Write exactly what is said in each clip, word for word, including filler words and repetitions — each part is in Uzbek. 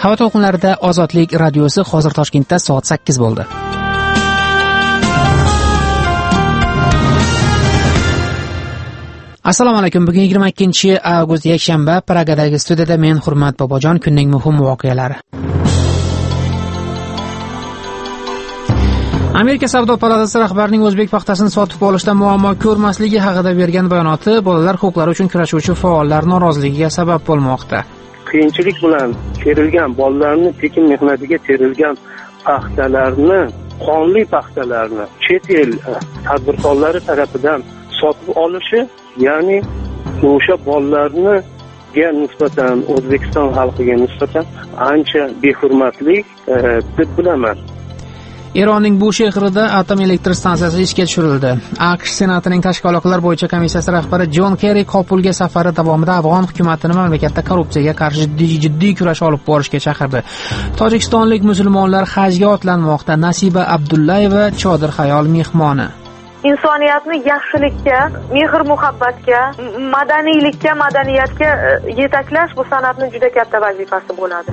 Havo to'lqinlarida Ozodlik radiosi. Hozir Toshkentda soat sakkiz bo'ldi. Assalomu alaykum. Bugun yigirma ikkinchi avgust yakshanba. Pragadagi studiyada men Hurmat Bobojon. Kunning muhim voqealari. Amerika Savdo palatasi rahbarining o'zbek paxtasini sotib olishda muammo ko'rmasligi haqida bergan bayonoti bolalar huquqlari uchun kurashuvchi faollar noroziligiga sabab bo'lmoqda. Qiyinchilik bilan terilgan bolalarni tekin mehnatiga terilgan paxtalarni, qonli paxtalarni chet el tadbirkorlari tomonidan sotib olishi, ya'ni o'sha bolalarni ga nisbatan O'zbekiston xalqiga nisbatan ancha behurmatlik e, deb bilaman. Eronning bu shahrida atom elektr stansiyasi ishga tushirildi. AQSh Senatining tashqi aloqalar bo'yicha komissiyasi rahbari Jon Kerri Kobulga safari davomida afg'on hukumatini mamlakatda korrupsiyaga qarshi jiddiy jiddiy kurash olib borishga chaqirdi. Tojikistonlik musulmonlar hajga otlanmoqda. Nasiba Abdullayeva chodir xayol mehmoni. Insoniyatni yaxshilikka, mehr-muhabbatga, madaniylikka, madaniyatga yetaklash bu san'atning juda katta vazifasi bo'ladi.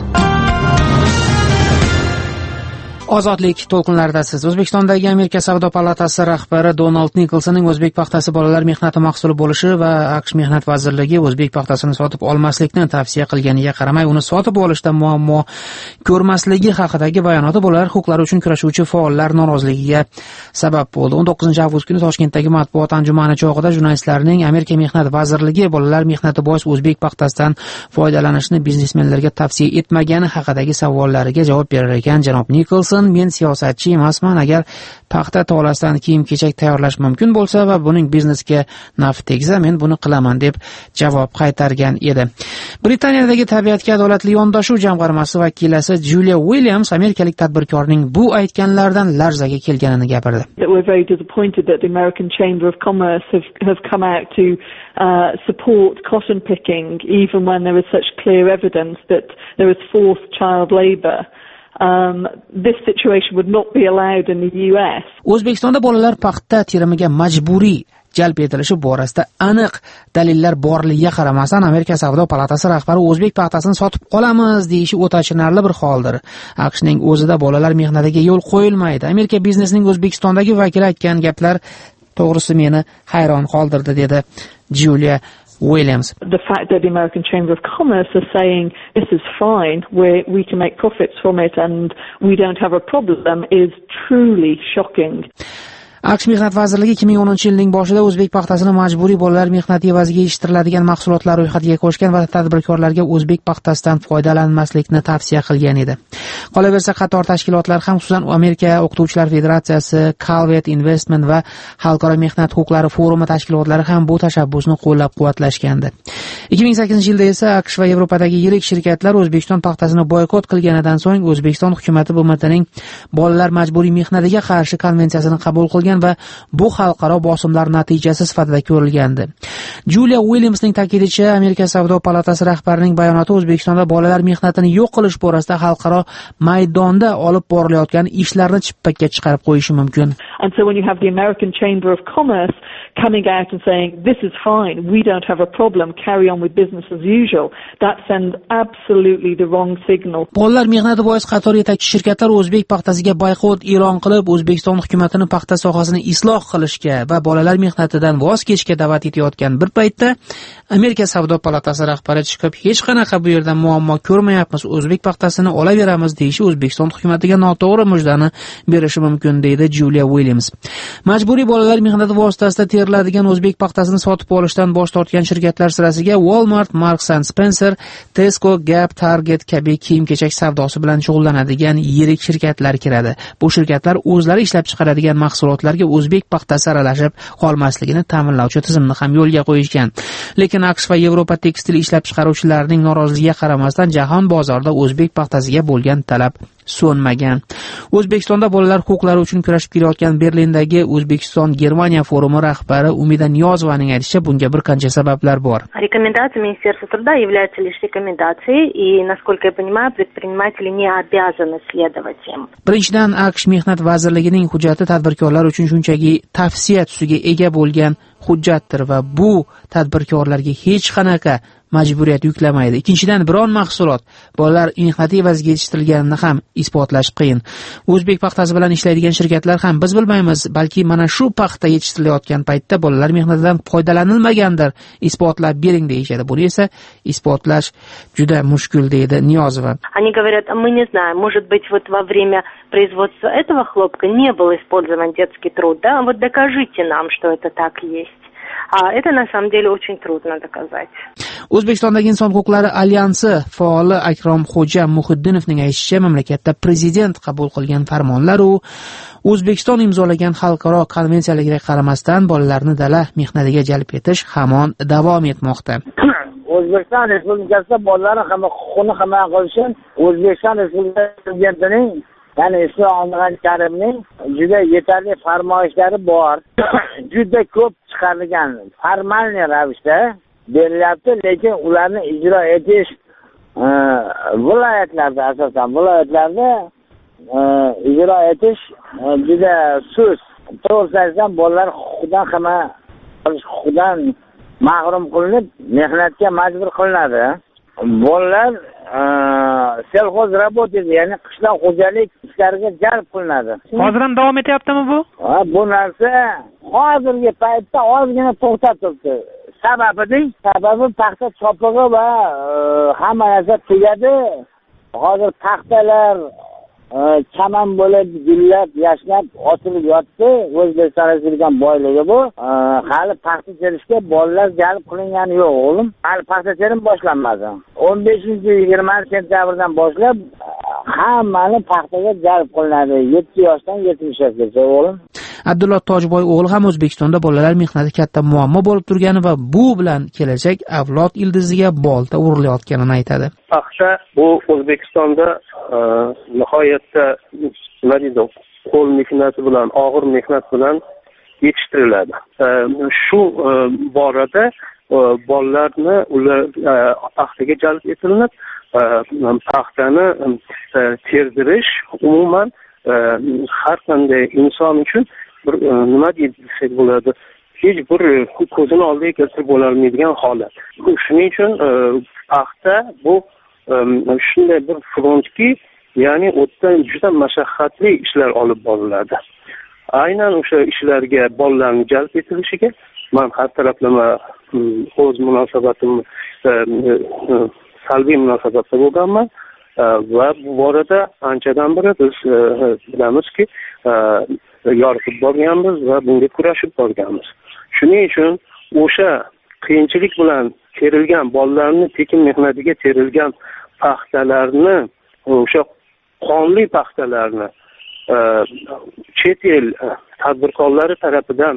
Ozodlik to'lqinlaridasiz. O'zbekistondagi Amerika Savdo palatasi rahbari Donald Nikolsonning o'zbek paxtasi bolalar mehnati mahsuli bo'lishi va AQSh mehnat vazirligi o'zbek paxtasini sotib olmaslikni tavsiya qilganiga qaramay, uni sotib olishda muammo ko'rmasligi haqidagi bayonoti bolalar huquqlari uchun kurashuvchi faollar noroziligiga sabab bo'ldi. o'n to'qqizinchi avgust kuni Toshkentdagi matbuot anjumani chog'ida jurnalistlarning Amerika mehnat vazirligi bolalar mehnati bois o'zbek paxtasidan foydalanishni biznesmenlarga tavsiya etmagani haqidagi savollariga javob berar ekan janob Nikolson: men siyosatchi emasman. Agar paxta tolasidan kiyim-kechak tayyorlash mumkin bo'lsa va buning biznesga naf tegsa, men buni qilaman deb javob qaytargan edi. Britaniyadagi tabiatga adolatli yondashuv jamg'armasi vakilasi Julia Williams amerikalik tadbirkorning bu aytganlaridan larzaga kelganini gapirdi. We're very disappointed that the American Chamber of Commerce have, have come out to uh, support cotton picking even when there is such clear evidence that there is forced child labor. Um, this situation would not be allowed in the U S. O'zbekistonda bolalar paxta terimiga majburiy jalb etilishi borasida aniq dalillar borligiga qaramasdan Amerika Savdo palatasi rahbari o'zbek paxtasini sotib qolamiz deyishi o'ta achinarli bir holdir. AQShning o'zida bolalar mehnatiga yo'l qo'yilmaydi. Amerika biznesining O'zbekistondagi vakili aytgan gaplar to'g'risi meni hayron qoldirdi, dedi Julia Williams. The fact that the American Chamber of Commerce are saying this is fine, we we can make profits from it and we don't have a problem is truly shocking. AQSh mehnat vazirligi ikki ming o'ninchi yilning boshida o'zbek paxtasini majburiy bolalar mehnati evaziga yetishtiriladigan mahsulotlar ro'yxatiga qo'shgan va tadbirkorlarga o'zbek paxtasidan foydalanmaslikni tavsiya qilgan edi. Qolaversa, qator tashkilotlar ham, xususan Amerika O'qituvchilar Federatsiyasi, Calvet Investment va Xalqaro mehnat huquqlari forumi tashkilotlari ham bu tashabbusni qo'llab-quvvatlashgandi. ikki ming sakkizinchi yilda esa AQSh va Yevropadagi yirik shirkatlar O'zbekiston paxtasini boykot qilganidan so'ng O'zbekiston hukumatı B M Tning bolalar majburiy mehnatiga qarshi konvensiyasini qabul qilgan va bu xalqaro bosimlar natijasi sifatida ko'rilgandi. Julia Williamsning ta'kidlashicha, Amerika Savdo palatasi rahbarining bayonoti O'zbekistonda bolalar mehnatini yo'q qilish borasida xalqaro maydonda olib borilayotgan ishlarni chippakka chiqarib qo'yishi mumkin. And so when you have the American Chamber of Commerce coming out and saying this is fine, we don't have a problem, carry on with business as usual, that sends absolutely the wrong signal. Bolalar mehnati bois qator yetakchi shirkatlar o'zbek paxtasiga boykot e'lon qilib, O'zbekiston hukumatini paxta sohasini isloh qilishga va bolalar mehnatidan voz kechishga da'vat etayotgan bir paytda Amerika Savdo palatasi rahbari chiqib, hech qanaqa bu yerda muammo ko'rmayapmiz, o'zbek paxtasini olaveramiz deyishi O'zbekiston hukumatiga noto'g'ri mujdani berishi mumkin, deydi Julia Williams. Majburiy bolalar mehnati vositasida teriladigan o'zbek paxtasini sotib olishdan bosh tortgan shirkatlar sirasiga Walmart, Marks and Spencer, Tesco, Gap, Target kabi kiyim-kechak savdosi bilan shug'ullanadigan yirik shirkatlar kiradi. Bu shirkatlar o'zlari ishlab chiqaradigan mahsulotlarga o'zbek paxtasi aralashib qolmasligini ta'minlovchi tizimni ham yo'lga qo'yishgan. Lekin AQSh va Yevropa tekstil ishlab chiqaruvchilarining noroziligiga qaramasdan jahon bozorida o'zbek paxtasiga bo'lgan talab so'nmagan. O'zbekistonda bolalar huquqlari uchun kurashib kelayotgan Berlindagi O'zbekiston-Germaniya forumi rahbari Umida Niyozovaning aytishicha, bunga bir qancha sabablar bor. Рекомендации Министерства труда являются лишь рекомендацией, и, насколько я понимаю, предприниматели не обязаны следовать им. Birinchidan, AQSh mehnat vazirligining hujjati tadbirkorlar uchun shunchaki tavsiya tusiga ega bo'lgan hujjatdir va bu tadbirkorlarga hech qanaqa majburiyat yuklamaydi. Ikkinchidan, biron mahsulot bolalar mehnati evaziga yetishtirilganini ham isbotlash qiyin. O'zbek paxtasi bilan ishlaydigan shirkatlar ham biz bilmaymiz, balki mana shu paxta yetishtirilayotgan paytda bolalar mehnatidan foydalanilmagandir, isbotlab bering deyishadi. Buni esa isbotlash juda mushkul deydi Niyozova. Они говорят, мы не знаем, может быть, вот во время производства этого хлопка не был использован детский труд, да? Вот докажите нам, что это так есть. А это на самом деле очень трудно доказать. O'zbekistondagi inson huquqlari alyansi faoli Akromxo'ja Muhiddinovning aytishicha, mamlakatda prezident qabul qilgan farmonlar u O'zbekiston imzolagan xalqaro konvensiyalarga qaramasdan bolalarni dala mehnatiga jalb etish hamon davom etmoqda. O'zbekiston Respublikasida bolalarning huquqini himoya qilish O'zbekiston Respublikasi prezidentining, ya'ni Islom Karimning juda yetarli farmoyishlari bor. Juda ko'p chiqarilgan formalniy ravishda berilyapti, lekin ularni ijro etish viloyatlarda, asosan viloyatlarda ijro etish juda sust. To'g'risi bolalar huquqidan himoya qilish huquqidan mahrum qilinib, mehnatga majbur qilinadi. Bolalar selxoz работает, ya'ni qishloq xo'jalik ishlariga jalb qilinadi. Hozir ham davom etyaptimi bu? Ha, bu narsa hozirgi paytda ozgina to'xtab turibdi. Sababi, sababi paxta chopig'i va hamma narsa tugadi. Hozir paxtalar chaman bo'lib, gullab, yashnab, otilib yotdi. O'zbekiston Respublikasining boyligi bu. Hali paxta terishga bolalar jalb qilingani yo'q, o'g'lim. Hali paxta terim boshlanmadi. o'n beshinchi yigirmanchi sentyabrdan boshlab hammani paxtaga jalb qilinadi. yetti yoshdan yetmish yoshgacha, o'g'lim. Abdulla Tojboy o'g'li ham O'zbekistonda bolalar mehnati katta muammo bo'lib turgani va bu bilan kelajak avlod ildiziga bolta urilayotganini aytadi. Paxta bu O'zbekistonda nihoyatda nima deydi, qo'l mehnati bilan, og'ir mehnat bilan yetishtiriladi. Shu borada bolalarni ular paxtaga jalb etilib, paxtani terdirish umuman har qanday inson uchun bir nima desak bo'ladi, hech bir ko'zini oldiga keltirib bo'lolmaydigan holat. Shuning uchun paxta bu shunday bir frontki, ya'ni o'tdan juda mashaqqatli ishlar olib boriladi. Aynan o'sha ishlarga bolalarning jalb etilishiga men har taraflama o'z munosabatimni salbiy munosabatda bo'lganman va bu borada anchadan beri biz bilamizki yoritib borganmiz va bunga kurashib borganmiz. Shuning uchun o'sha qiyinchilik bilan terilgan bolalarni tekin mehnatiga terilgan paxtalarni, o'sha qonli paxtalarni chet el tadbirkorlari tarafidan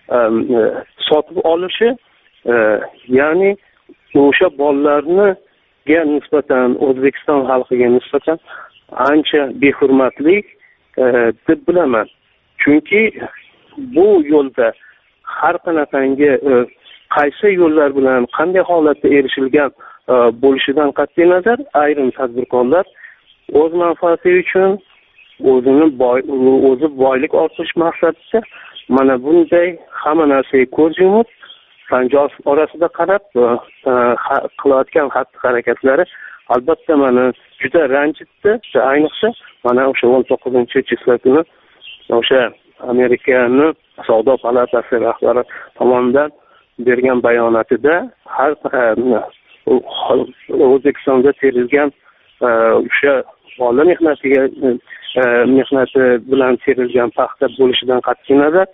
sotib olishi, ya'ni o'sha bolalarni ga nisbatan, O'zbekiston xalqiga nisbatan ancha behurmatlik deb bilaman. Chunki bu yo'lda har qanaqangi qaysi yo'llar bilan qanday holatda erishilgan bo'lishidan qat'iy nazar ayrim tadbirkorlar o'z manfaati uchun o'zini boy o'zi boylik ortish maqsadida mana bunday hamma narsaga ko'z yumib Sanjoz orasida qarab qilayotgan xatti-harakatlari albatta meni juda ranjitdi. Ayniqsa mana o'sha o'n to'qqizinchi chisla kuni o'sha Amerikaning savdo palatasi rahbari tomonidan bergan bayonotida har O'zbekistonda terilgan o'sha bola mehnatiga mehnati bilan terilgan paxta bo'lishidan qat'iy nazar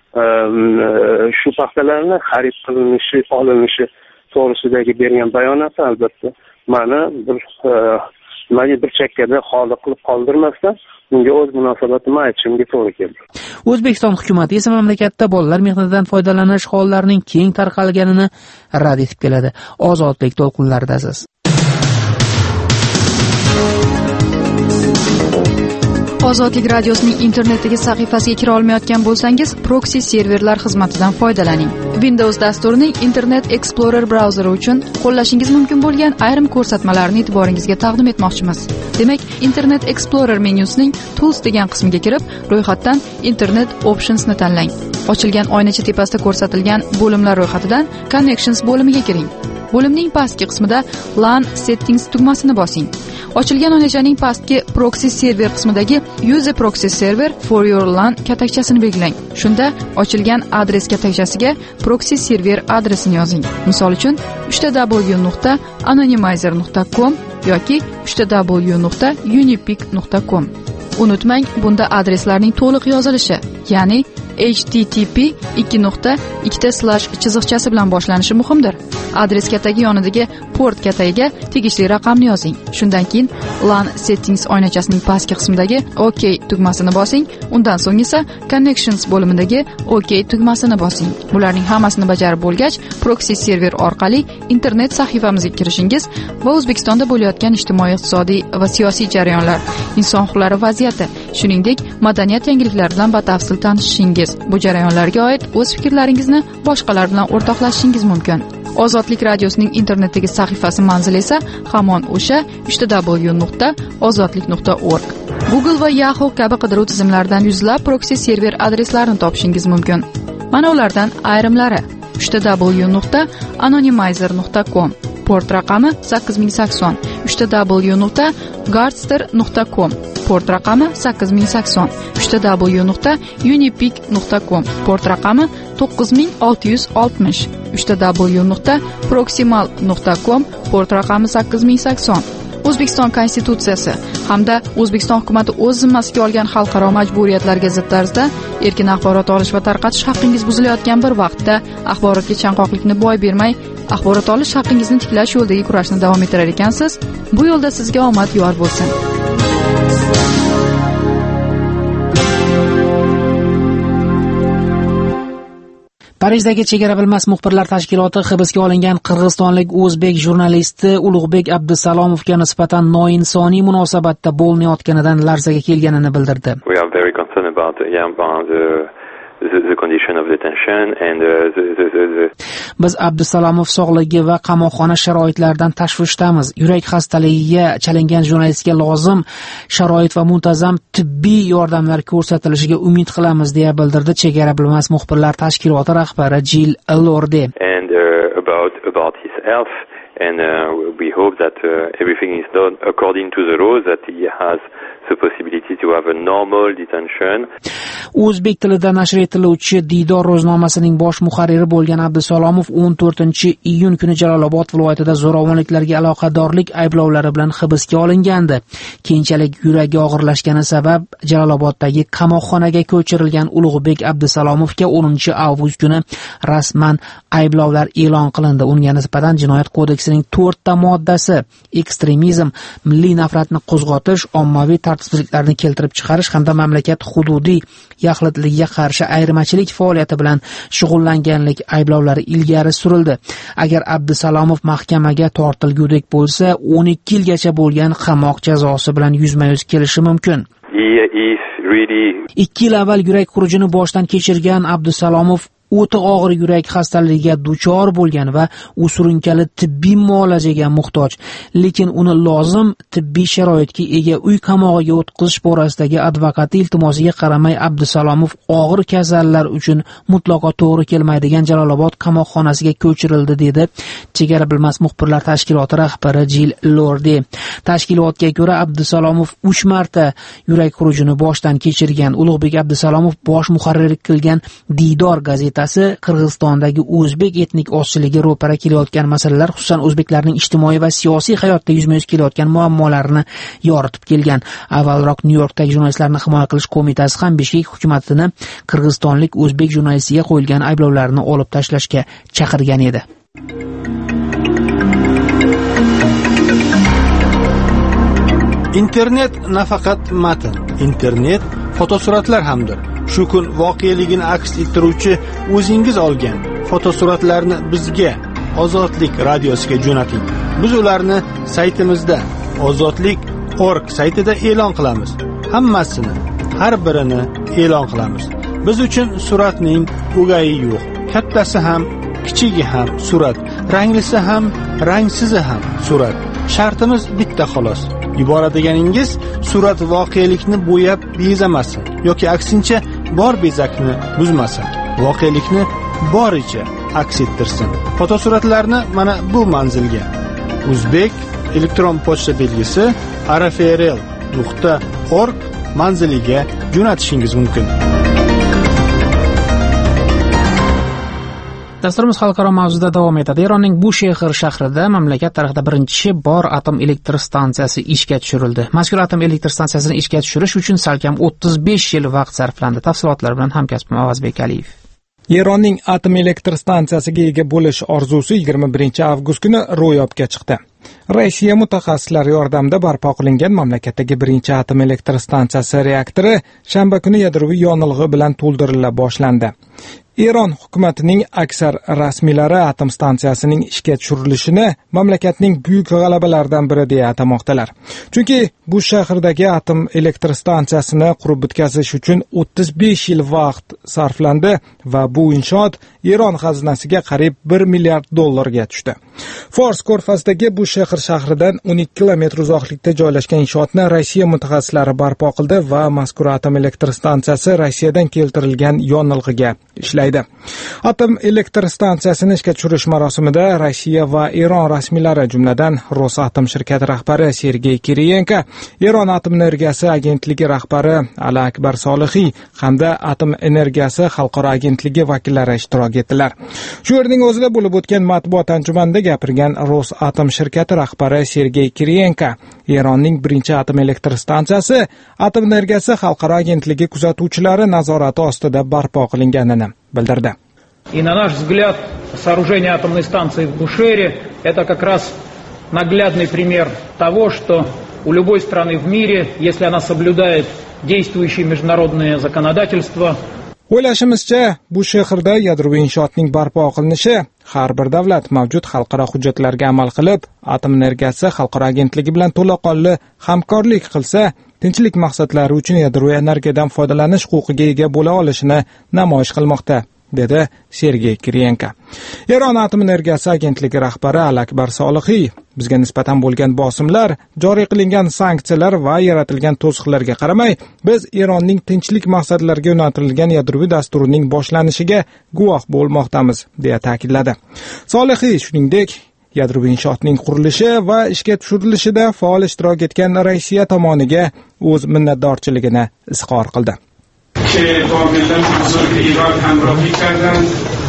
shu paxtalarni xarid qilinishi, olinishi to'g'risidagi bergan bayonoti albatta meni bir meni bir chekkada xoli qilib qoldirmasdan bunga o'z munosabatimni aytishimga to'g'ri keldi. O'zbekiston hukumati esa mamlakatda bolalar mehnatidan foydalanish hollarining keng tarqalganini rad etib keladi. Ozodlik to'lqinlaridasiz. Ozodlik radiosining internetdagi sahifasiga kira olmayotgan bo'lsangiz, proxy serverlar xizmatidan foydalaning. Windows dasturining Internet Explorer brauzeri uchun qo'llashingiz mumkin bo'lgan ayrim ko'rsatmalarni e'tiboringizga taqdim etmoqchimiz. Demak, Internet Explorer menyusining Tools degan qismiga kirib, ro'yxatdan Internet Options ni tanlang. Ochilgan oynacha tepasida ko'rsatilgan bo'limlar ro'yxatidan Connections bo'limiga kiring. Bo'limning pastki qismida LAN settings tugmasini bosing. Ochilgan onachaning pastki proxy server qismidagi Use a proxy server for your LAN katakchasini belgilang. Shunda ochilgan adres katakchasiga proxy server adresini yozing. Misol uchun uch ta w nuqta anonymizer nuqta com yoki uch ta w nuqta unipic nuqta com. Unutmang, bunda adreslarning to'liq yozilishi, ya'ni h t t p ikki nuqta ikkita slash chiziqchasi bilan boshlanishi muhimdir. Adres katagi yonidagi port katagiga tegishli raqamni yozing. Shundan keyin LAN settings oynachasining pastki qismidagi OK tugmasini bosing. Undan so'ng esa Connections bo'limidagi OK tugmasini bosing. Bularning hammasini bajarib bo'lgach, proxy server orqali internet sahifamizga kirishingiz va O'zbekistonda bo'layotgan ijtimoiy, iqtisodiy va siyosiy jarayonlar, inson huquqlari vaziyati, shuningdek madaniyat yangiliklari bilan batafsil tanishishingiz, bu jarayonlarga oid o'z fikrlaringizni boshqalar bilan o'rtoqlashishingiz mumkin. Ozodlik radiosining internetdagi sahifasi manzili esa hamon o'sha uch ta w nuqta ozodlik nuqta org. Google va Yahoo kabi qidiruv tizimlaridan yuzlab proxy server adreslarini topishingiz mumkin. Mana ulardan ayrimlari: uch ta w nuqta anonymizer nuqta com, port raqami sakkiz ming sakson, uch ta w nuqta gardster nuqta com, port raqami sakkiz ming sakson, uch ta w nuqta unipic nuqta com, port raqami to'qqiz ming olti yuz oltmish, uch ta w nuqta proximal nuqta com, port raqami sakkiz ming sakson. O'zbekiston Konstitutsiyasi hamda O'zbekiston hukuomati o'z zimmasiga olgan xalqaro majburiyatlarga zid tarzda erkin axborot olish va tarqatish haqqingiz buzilayotgan bir vaqtda axborotga chanqoqlikni boy bermay, axborot olish haqqingizni tiklash yo'lidagi kurashni davom ettirar ekansiz. Bu yo'lda sizga omad yor bo'lsin. Parijdagi chegara bilmas muxbirlar tashkiloti hibsga olingan qirg'izistonlik o'zbek jurnalisti Ulug'bek Abdusalomovga nisbatan noinsoniy munosabatda bo'linayotganidan larzaga kelganini bildirdi. We are very concerned about yeah, about the The, the condition of detention and uh, the, the, the, the Biz Abdusalomov sog'ligi va qamoqxona sharoitlaridan tashvishdamiz. Yurak xastaligiga chalingan jurnalistga lozim sharoit va muntazam tibbiy yordamlar ko'rsatilishiga umid qilamiz, deya bildirdi chegara bilmas muxbirlar tashkiloti rahbari Jill Lorde. And uh, about about his health and uh, we hope that uh, everything is done according to the laws, that he has the possibility to have a normal detention. O'zbek tilida nashr etiluvchi Didor ro'znomasining bosh muharriri bo'lgan Abdusalomov o'n to'rtinchi iyun kuni Jalolobod viloyatida zo'ravonliklarga aloqadorlik ayblovlari bilan hibsga olingandi. Keyinchalik yuragi og'irlashgani sabab Jaloloboddagi qamoqxonaga ko'chirilgan Ulug'bek Abdusalomovga o'ninchi avgust kuni rasman ayblovlar e'lon qilindi. Unga nisbatan Jinoyat kodeksining to'rtta moddasi ekstremizm, milliy nafratni qo'zg'atish, ommaviy tartibsizliklarni keltirib chiqarish hamda mamlakat hududiy yaxlitligiga qarshi ayirmachilik faoliyati bilan shug'ullanganlik ayblovlari ilgari surildi. Agar Abdusalomov mahkamaga tortilgudek bo'lsa, o'n ikki yilgacha bo'lgan qamoq jazosi bilan yuzma-yuz kelishi mumkin. ikki yil avval yurak xurujini boshdan kechirgan Abdusalomov o'ta og'ir yurak xastaligiga duchor bo'lgan va u surunkali tibbiy muolajaga muhtoj, lekin uni lozim tibbiy sharoitga ega uy qamog'iga o'tkazish borasidagi advokati iltimosiga qaramay Abdusalomov og'ir kasallar uchun mutlaqo to'g'ri kelmaydigan Jalolobod qamoqxonasiga ko'chirildi, dedi chegara bilmas muxbirlar tashkiloti rahbari Jill Lorde. Tashkilotga ko'ra Abdusalomov uch marta yurak xurujini boshdan kechirgan. Ulug'bek Abdusalomov bosh muharrirlik qilgan Didor gazetasi Qirg'izistondagi o'zbek etnik ozchiligi ro'para kelayotgan masalalar, xususan o'zbeklarning ijtimoiy va siyosiy hayotda yuzma-yuz kelayotgan muammolarini yoritib kelgan. Avvalroq Nyu-Yorkdagi jurnalistlarni himoya qilish qo'mitasi ham Bishkek hukumatini qirg'izistonlik o'zbek jurnalistiga qo'yilgan ayblovlarni olib tashlashga chaqirgan edi. Internet nafaqat matn, internet fotosuratlar hamdir. Shu kun voqeligini aks ettiruvchi o'zingiz olgan fotosuratlarni bizga Ozodlik radiosiga jo'nating. Biz ularni saytimizda ozodlik nuqta org saytida e'lon qilamiz. Hammasini, har birini e'lon qilamiz. Biz uchun suratning o'gayi yo'q. Kattasi ham, kichigi ham surat, ranglisi ham, rangsizi ham surat. Shartimiz bitta xolos. Yuboradiganingiz surat voqelikni bo'yab bezamasin yoki aksincha bor bezakni buzmasin. Voqelikni boricha aks ettirsin. Fotosuratlarni mana bu manzilga o'zbek elektron pochta belgisi arafrl nuqta org manziliga jo'natishingiz mumkin. Dasturimiz xalqaro mavzuda davom etadi. Eronning Bushehr shahrida mamlakat tarixida birinchi bor atom elektr stansiyasi ishga tushirildi. Mazkur atom elektr stansiyasini ishga tushirish uchun salkam o'ttiz besh yil vaqt sarflandi. Tafsilotlar bilan hamkasbim Avazbek Aliyev. Eronning atom elektr stansiyasiga ega bo'lish orzusi yigirma birinchi avgust kuni ro'yobga chiqdi. Rossiya mutaxassislari yordamida barpo qilingan mamlakatdagi birinchi atom elektr stansiyasi reaktori shanba kuni yadroviy yonilg'i bilan to'ldirila boshlandi. Eron hukumatining aksar rasmiylari atom stansiyasining ishga tushirilishini mamlakatning buyuk g'alabalaridan biri deya atamoqdalar. Chunki bu shahrdagi atom elektr stansiyasini qurib bitkazish uchun o'ttiz besh yil vaqt sarflandi va bu inshoot Eron xazinasiga qariyb bir milliard dollarga tushdi. Fors ko'rfazidagi bu shahr shahridan o'n ikki kilometr uzoqlikda joylashgan inshootni Rossiya mutaxassislari barpo qildi va mazkur atom elektr stansiyasi Rossiyadan keltirilgan yonilg'iga ishlaydi. Atom elektr stansiyasini ishga tushirish marosimida Rossiya va Eron rasmiylari, jumladan Rosatom shirkati rahbari Sergey Kiriyenko, Eron atom energiyasi agentligi rahbari Ali Akbar Solihiy hamda atom energiyasi xalqaro agentligi vakillari ishtirok etdilar. Shu yerning o'zida bo'lib o'tgan matbuot anjumanida gapirgan Rosatom shirkati rahbari Sergey Kiriyenko, Eronning birinchi atom elektr stansiyasi atom energiyasi xalqaro agentligi kuzatuvchilari nazorati ostida barpo qilinganini bildirdi. И на наш взгляд, сооружение атомной станции в Бушере – это как раз наглядный пример того, что у любой страны в мире, если она соблюдает действующие международные законодательства, O'ylashimizcha, bu shaharda yadroviy inshootning barpo qilinishi har bir davlat mavjud xalqaro hujjatlarga amal qilib, atom energiyasi xalqaro agentligi bilan to'laqonli hamkorlik qilsa, tinchlik maqsadlari uchun yadroviy energiyadan foydalanish huquqiga ega bo'la olishini namoyish qilmoqda, dedi Sergey Kiriyenko. Eron atom energiyasi agentligi rahbari Ali Akbar Solihiy, bizga nisbatan bo'lgan bosimlar, joriy qilingan sanksiyalar va yaratilgan to'siqlarga qaramay, biz Eronning tinchlik maqsadlariga yo'naltirilgan yadroviy dasturining boshlanishiga guvoh bo'lmoqdamiz, deya ta'kidladi. Solihiy shuningdek, yadroviy inshootning qurilishi va ishga tushirilishida faol ishtirok etgan Rossiya tomoniga o'z minnatdorchiligini izhor qildi. که با ملت بزرگ ایران همراهی کردند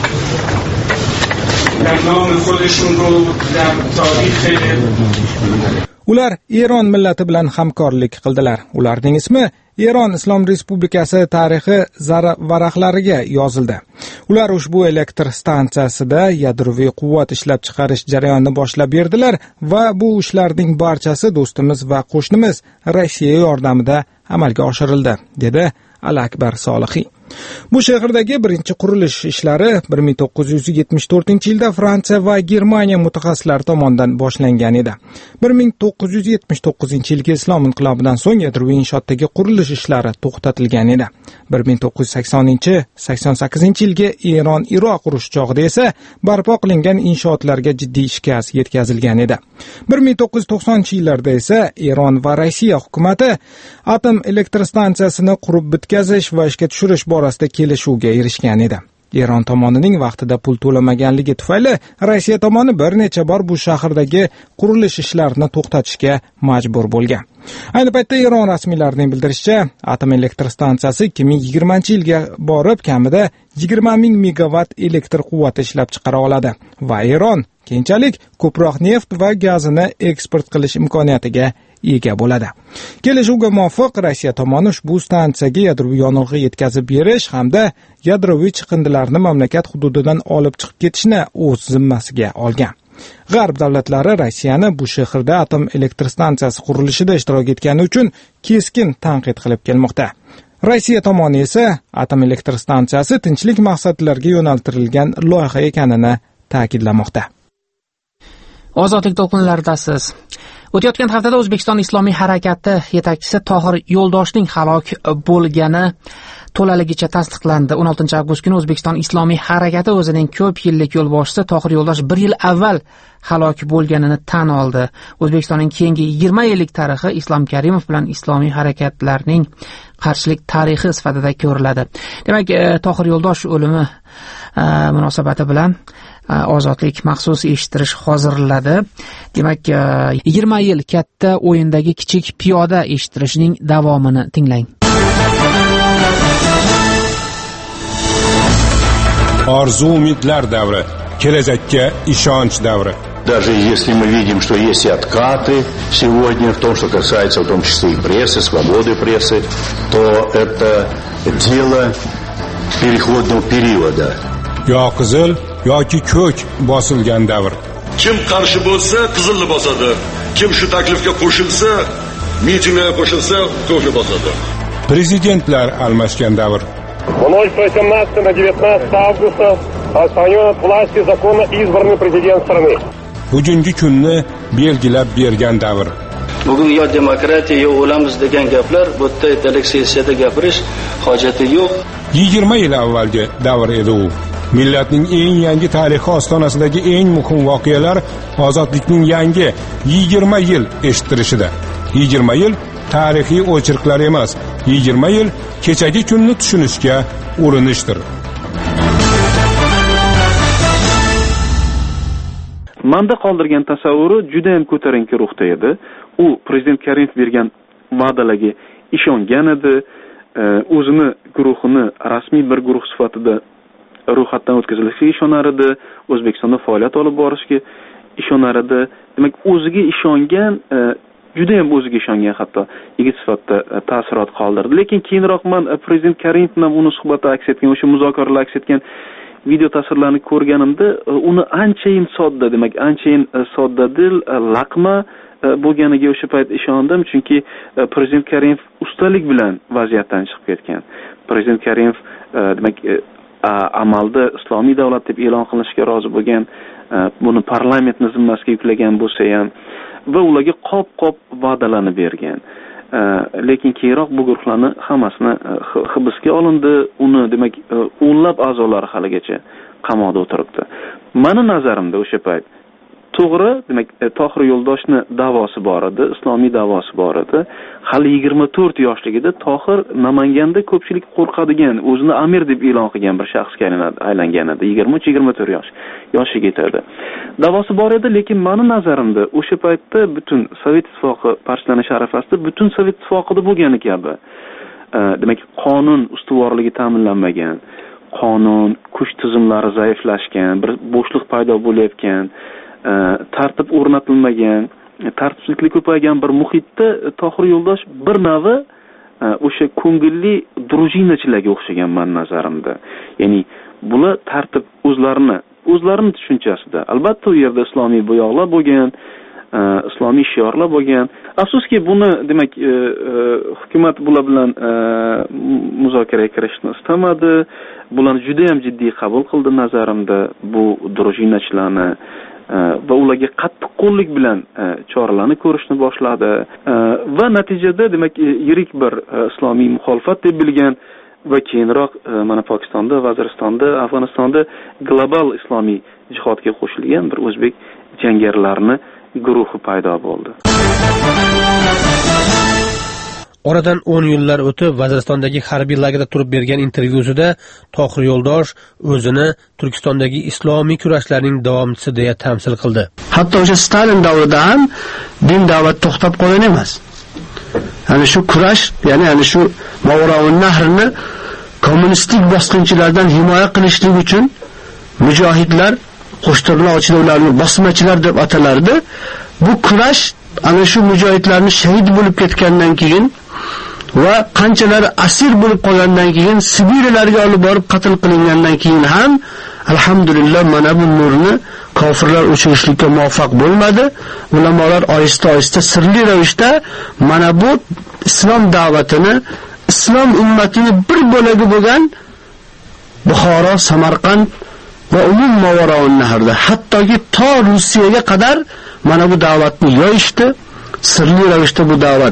در نام خودشون رو در تاریخ Ular Eron millati bilan hamkorlik qildilar. Ularning ismi Eron Islom Respublikasi tarixi varaqlariga yozildi. Ular ushbu elektr stansiyasida yadroviy quvvat ishlab chiqarish jarayonini boshlab berdilar va bu ishlarning barchasi do'stimiz va qo'shnimiz Rossiya yordamida amalga oshirildi, dedi Ali Akbar Solihiy. Bu shahardagi birinchi qurilish ishlari bir ming to'qqiz yuz yetmish to'rtinchi yilda Fransiya va Germaniya mutaxassislari tomonidan boshlangan edi. bir ming to'qqiz yuz yetmish to'qqizinchi yilgi islom inqilobidan so'ng yadroviy inshootdagi qurilish ishlari to'xtatilgan edi. bir ming to'qqiz yuz saksoninchi sakson sakkizinchi yilgi Eron-Iroq urushi chog'ida esa barpo qilingan inshootlarga jiddiy shikast yetkazilgan edi. bir ming to'qqiz yuz to'qsoninchi yillarda esa Eron va Rossiya hukumati atom elektr stansiyasini qurib bitkazish va ishga tushirish borasida kelishuvga erishgan edi. Eron tomonining vaqtida pul to'lamaganligi tufayli Rossiya tomoni bir necha bor bu shahardagi qurilish ishlarini to'xtatishga majbur bo'lgan. Ayni paytda Eron rasmiylarining bildirishicha, atom elektr stansiyasi ikki ming yigirmanchi yilga borib kamida yigirma ming megawatt elektr quvvati ishlab chiqara oladi va Eron keyinchalik ko'proq neft va gazini eksport qilish imkoniyatiga ega bo'ladi. Kelishuvga muvofiq Rossiya tomoni ushbu stansiyaga yadroviy yonilg'i yetkazib berish hamda yadroviy chiqindilarni mamlakat hududidan olib chiqib ketishni o'z zimmasiga olgan. G'arb davlatlari Rossiyani bu shaharda atom elektr stansiyasi qurilishida ishtirok etgani uchun keskin tanqid qilib kelmoqda. Rossiya tomoni esa atom elektr stansiyasi tinchlik maqsadlariga yo'naltirilgan loyiha ekanini ta'kidlamoqda. Ozodlik to'lqinlaridasiz. O'tayotgan haftada O'zbekiston Islomiy harakati yetakchisi Tohir Yo'ldoshning halok bo'lgani to'laligicha tasdiqlandi. o'n oltinchi avgust kuni O'zbekiston Islomiy harakati o'zining ko'p yillik yo'lboshchisi Tohir Yo'ldosh bir yil avval halok bo'lganini tan oldi. O'zbekistonning keyingi yigirma yillik tarixi Islom Karimov bilan islomiy harakatlarning qarshilik tarixi sifatida ko'riladi. Demak, Tohir Yo'ldosh o'limi munosabati bilan ozodlik maxsus eshittirish hozirladi. Demak, yigirma yil katta o'yindagi kichik piyoda eshittirishning davomini tinglang. Orzu umidlar davri, kelajakka ishonch davri. Даже если мы видим, что есть и откаты сегодня, в том, что касается в том числе и прессы, свободы прессы, то это дело переходного периода. Yo qizil yoki ko'k bosilgan davr. Kim qarshi bo'lsa, qizilni bosadi. Kim shu taklifga qo'shilsa, mitingga qo'shilsa, ko'kni bosadi. Prezidentlar almashgan davr. Вновь восемнадцатого на девятнадцатое августа отстранен от власти законно избранный президент страны. Bugungi kunni belgilab bergan davr. Bugun yo demokratiya yo o'lamiz degan gaplar bu yerda ertalik sessiyada gapirish hojati yo'q. yigirma yil avvalgi davr edi u. Millatning eng yangi tarixi ostonasidagi eng muhim voqealar ozodlikning yangi yigirma yil eshittirishida. yigirma yil tarixiy o'chirqlar emas, yigirma yil kechagi kunni tushunishga urinishdir. Manda qoldirgan tasavvuri juda ham ko'tarinki ruhda edi. U prezident Karimov bergan va'dalarga ishongan edi. O'zini guruhini rasmiy bir guruh sifatida ro'yxatdan o'tkazilishiga ishonar edi. O'zbekistonda faoliyat olib borishga ishonar edi. Demak, o'ziga ishongan, juda ham o'ziga ishongan hatto yigit sifatida ta'sirot qoldirdi. Lekin keyinroq men prezident Karimovning uni suhbatda aks etgan, o'sha muzokaralar aks etgan video tasvirlarni ko'rganimda uni anchayin sodda, demak, anchayin soddadil, laqma bo'lganiga o'sha payt ishondim, chunki prezident Karimov ustalik bilan vaziyatdan chiqib ketgan. Prezident Karimov demak amalda islomiy davlat deb e'lon qilinishga rozi bo'lgan, buni parlamentni zimmasiga yuklagan bo'lsa ham va ularga qop-qop va'dalarni bergan. Lekin keyinroq bu guruhlarni hammasini hibsga olindi. Uni demak o'nlab a'zolari haligacha qamoqda o'tiribdi. Meni nazarimda o'sha payt to'g'ri, demak Tohir Yo'ldoshni da'vosi bor edi, islomiy da'vosi bor edi. Hali yigirma to'rt yoshligida Tohir Namanganda ko'pchilik qo'rqadigan, o'zini amir deb e'lon qilgan bir shaxsga aylangan edi. yigirma uch yigirma to'rt yosh yoshiga yetadi. Da'vosi bor edi, lekin meni nazarimda o'sha paytda butun Sovet ittifoqi parchalanish arafasida butun Sovet ittifoqida bo'lgani kabi, demak qonun ustuvorligi ta'minlanmagan, qonun, kuch tizimlari zaiflashgan, bir bo'shliq paydo bo'layotgan, tartib o'rnatilmagan, tartibsizlik ko'paygan bir muhitda Tohir Yo'ldosh bir navi o'sha ko'ngilli drujinachilarga o'xshagan men nazarimda. Ya'ni bular tartib o'zlarini, o'zlarini tushunchasida. Albatta u yerda islomiy bo'yoqlar bo'lgan, islomiy shiorlar bo'lgan. Afsuski buni demak hukumat bular bilan muzokaraga kirishni istamadi. Bularni juda ham jiddiy qabul qildi nazarimda bu drujinachilarni va ularga qattiq qo'llik bilan choralarni ko'rishni boshladi va natijada demak yirik bir islomiy muxolifat deb bilgan va keyinroq mana Pokistonda, Vaziristonda, Afg'onistonda global islomiy jihodga qo'shilgan bir o'zbek jangarilarni guruhi paydo bo'ldi. Oradan o'n yillar o'tib Vaziristondagi harbiy lagerda turib bergan intervyusida Tohir Yo'ldosh o'zini Turkistondagi islomiy kurashlarning davomchisi deya tamsil qildi. Hatto o'sha Stalin davrida ham din da'vat to'xtab qolgan emas. Ya'ni shu kurash, ya'ni ana shu Mavroun Nahrni kommunistik bosqinchilardan himoya qilishlik uchun mujohidlar, qo'shtirnoq ichida ularni bosmachilar deb atalardi. Bu kurash ana shu mujohidlarni shahid bo'lib ketgandan keyin va qanchalar asir bo'lib qolgandan keyin Sibirlarga olib borib qatl qilingandan keyin ham alhamdulillah mana bu nurni kofirlar o'chirishlikka muvaffaq bo'lmadi. Ulamolar oyista-oyista sirli ravishda mana bu islom da'vatini, islom ummatini bir bo'lagi bo'lgan Buxoro, Samarqand va umum Mavroun Nahrda, hattoki to Rossiyaga qadar mana bu da'vatni yoyishdi sirli ravishda bu da'vat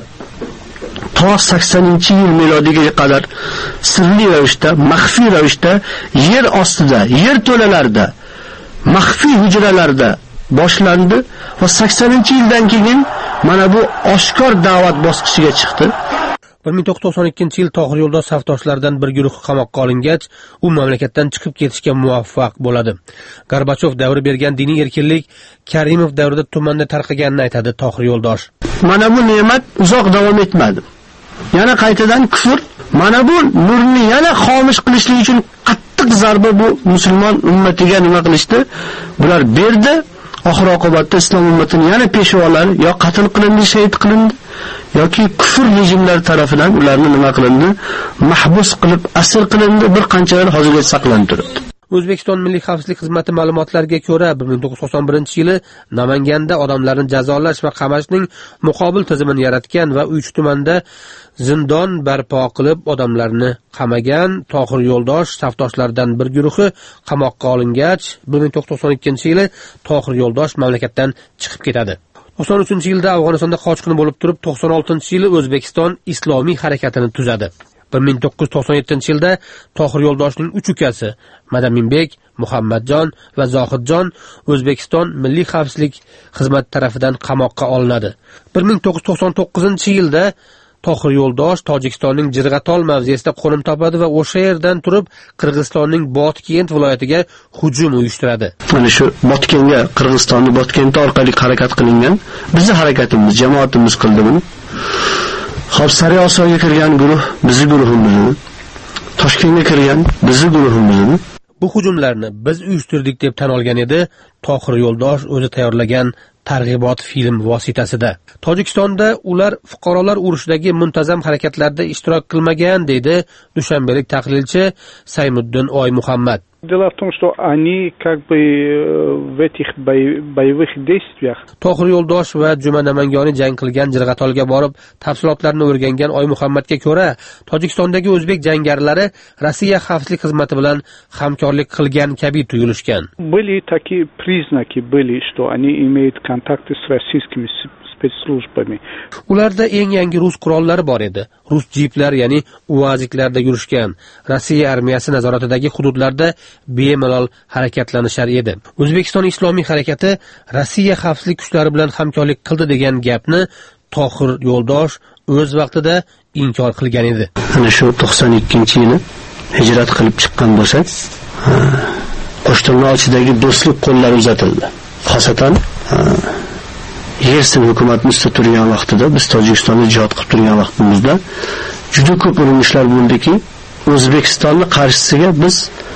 to saksoninchi yil milodiga qadar sirli ravishda, maxfiy ravishda yer ostida, yer to'lalarida, maxfiy hujralarda boshlandi va saksoninchi yildan keyin mana bu oshkor da'vat bosqichiga chiqdi. bir ming to'qqiz yuz to'qson ikkinchi yil Tohir Yo'ldosh safdoshlaridan bir guruh qamoqqa olingach, u mamlakatdan chiqib ketishga muvaffaq bo'ladi. Gorbachov davri bergan diniy erkinlik Karimov davrida tumanda tarqaganini aytadi Tohir Yo'ldosh. Mana bu ne'mat uzoq davom etmadi. Yana qaytadan kufr, mana bu nurni yana xomish qilishlik uchun qattiq zarba bu musulmon ummatiga nima qilishdi? Bular berdi. Oxir oqibatda islom ummatining yana peshvolari yo qatl qilindi, shahid qilindi yoki kufr rejimlari tomonidan ularni nima qilindi? Mahbus qilib, asir qilindi, bir qanchalar hozirgacha saqlanib turibdi. O'zbekiston Milliy xavfsizlik xizmati ma'lumotlariga ko'ra, bir ming to'qqiz yuz to'qson birinchi yili Namanganda odamlarni jazolash va qamashning muqobil tizimini yaratgan va uch tumanda zindon barpo qilib odamlarni qamagan Tohir Yo'ldosh safdoshlaridan bir guruhi qamoqqa olingach, bir ming to'qqiz yuz to'qson ikkinchi yili Tohir Yo'ldosh mamlakatdan chiqib ketadi. to'qson uchinchi yilda Afg'onistonda qochqin bo'lib turib, to'qson oltinchi yili O'zbekiston Islomiy harakatini tuzadi. bir ming to'qqiz yuz to'qson yettinchi yilda Tohir Yo'ldoshning uch ukasi Madaminbek, Muhammadjon va Zohidjon O'zbekiston Milliy xavfsizlik xizmati tomonidan qamoqqa olinadi. bir ming to'qqiz yuz to'qson to'qqizinchi yilda Tohir Yo'ldosh Tojikistonning Jirg'atol mavzesida qo'nim topadi va o'sha yerdan turib Qirg'izistonning Botken viloyatiga hujum uyushtiradi. Mana shu Botkenga, Qirg'izistonning Botken orqali harakat qilingan. Bizning harakatimiz, jamoatimiz qildi buni. Xo'p, Sariy Osiyoga kirgan guruh bizning guruhimiz. Toshkentga kirgan bizning guruhimiz. Bu hujumlarni biz uyushtirdik deb tan olgan edi Tohir Yo'ldosh o'zi tayyorlagan targ'ibot film vositasida. Tojikistonda ular fuqarolar urushidagi muntazam harakatlarda ishtirok qilmagan, deydi dushanbalik tahlilchi Saymuddin Oy Muhammad. Дело в том, что они как бы в этих боевых действиях. Tohir Yo'ldosh va Juma Namangani jang qilgan Jirg'atolga borib, tafsilotlarni o'rgangan Oy Muhammadga ko'ra, Tojikistondagi o'zbek jangarilari Rossiya xavfsizlik xizmati bilan hamkorlik qilgan kabi tuyulishgan. Были такие признаки были, что они имеют контакты с российскими spetsslujbami. Ularda eng yangi rus qurollari bor edi. Rus jiplar, ya'ni UAZiklarda yurishgan. Rossiya armiyasi nazoratidagi hududlarda bemalol harakatlanishar edi. O'zbekiston Islomiy harakati Rossiya xavfsizlik kuchlari bilan hamkorlik qildi degan gapni Tohir Yo'ldosh o'z vaqtida inkor qilgan edi. Ana shu to'qson ikkinchi yili hijrat qilib chiqqan bo'lsa, qo'shtirnoq ichidagi do'stlik qo'llari uzatildi. Xosatan Yersin hukumatimiz turgan vaqtida, biz Tojikistonda jihad qilib turgan vaqtimizda juda ko'p urinishlar bo'ldiki, O'zbekistonning qarshisiga biz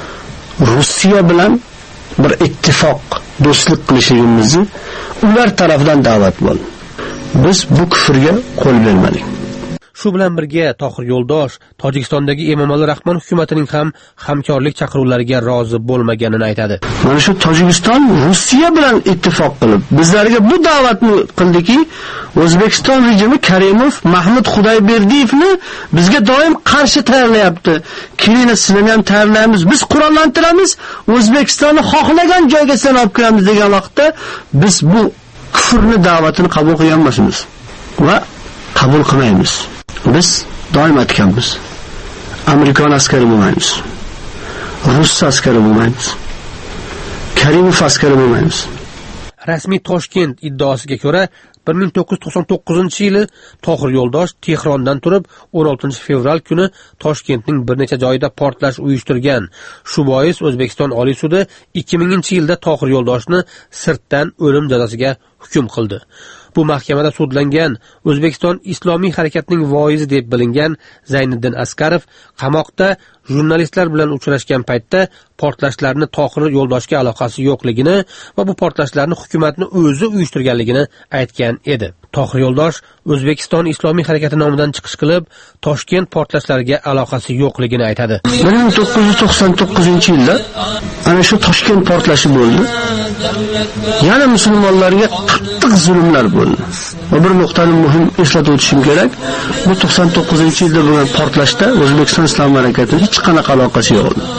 Rossiya bilan bir ittifoq, do'stlik qilishimizni ular tomonidan da'vat bo'ldi. Biz bu kufrga qo'l bermadik. Shu bilan birga Tohir Yo'ldosh Tojikistondagi Emomali Rahmon hukumatining ham hamkorlik chaqiruvlariga rozi bo'lmaganini aytadi. Mana shu Tojikiston Rossiya bilan ittifoq qilib, bizlarga bu da'vatni qildiki, O'zbekiston rejimi Karimov, Mahmud Xudoyberdiyevni bizga doim qarshi tayyorlayapti. Keyin sizlarni ham tayyorlaymiz, biz qurollantiramiz, O'zbekistonni xohlagan joyga sen olib kiramiz degan vaqtda biz bu kufrni da'vatini qabul qilganmasmiz va qabul qilmaymiz. Biz doim aytganmiz. Amerikan askari bo'lmaymiz. Rus askari bo'lmaymiz. Karimov askari bo'lmaymiz. Rasmiy Toshkent iddaosiga ko'ra, bir ming to'qqiz yuz to'qson to'qqizinchi yili Tohir Yo'ldosh Tehrondan turib o'n oltinchi fevral kuni Toshkentning bir necha joyida portlash uyushtirgan. Shu bois O'zbekiston Oliy sudi ikki minginchi yilda Tohir Yo'ldoshni sirtdan o'lim jazosiga hukm qildi. Bu mahkamada sudlangan O'zbekiston Islomiy harakatining voizi deb bilingan Zayniddin Askarov qamoqda jurnalistlar bilan uchrashgan paytda portlashlarni Tohir Yo'ldoshga aloqasi yo'qligini va bu portlashlarni hukumatni o'zi uyushtirganligini aytgan edi. Tohir Yo'ldosh O'zbekiston Islomiy harakati nomidan chiqish qilib, Toshkent portlashlariga aloqasi yo'qligini aytadi. bir ming to'qqiz yuz to'qson to'qqizinchi yilda ana shu Toshkent portlashi bo'ldi. Yana musulmonlarga qattiq zulmlar bo'ldi. Va bir nuqtani muhim eslatib o'tishim kerak. Bu to'qson to'qqizinchi yilda bo'lgan portlashda O'zbekiston Islom harakatining hech qanaqa aloqasi yo'q edi.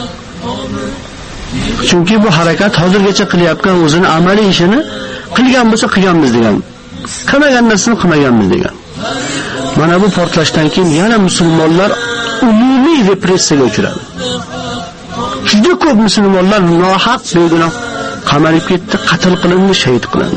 Chunki bu harakat hozirgacha qilyapgan o'zini amaliy ishini qilgan bo'lsa qilganmiz degan qilmagan narsani qilmaganmiz degan. Mana bu portlashdan keyin yana musulmonlar umumiy repressiyaga uchradi. Juda ko'p musulmonlar nohaq begunoh qamalib ketdi, qatl qilindi, shahid qilindi.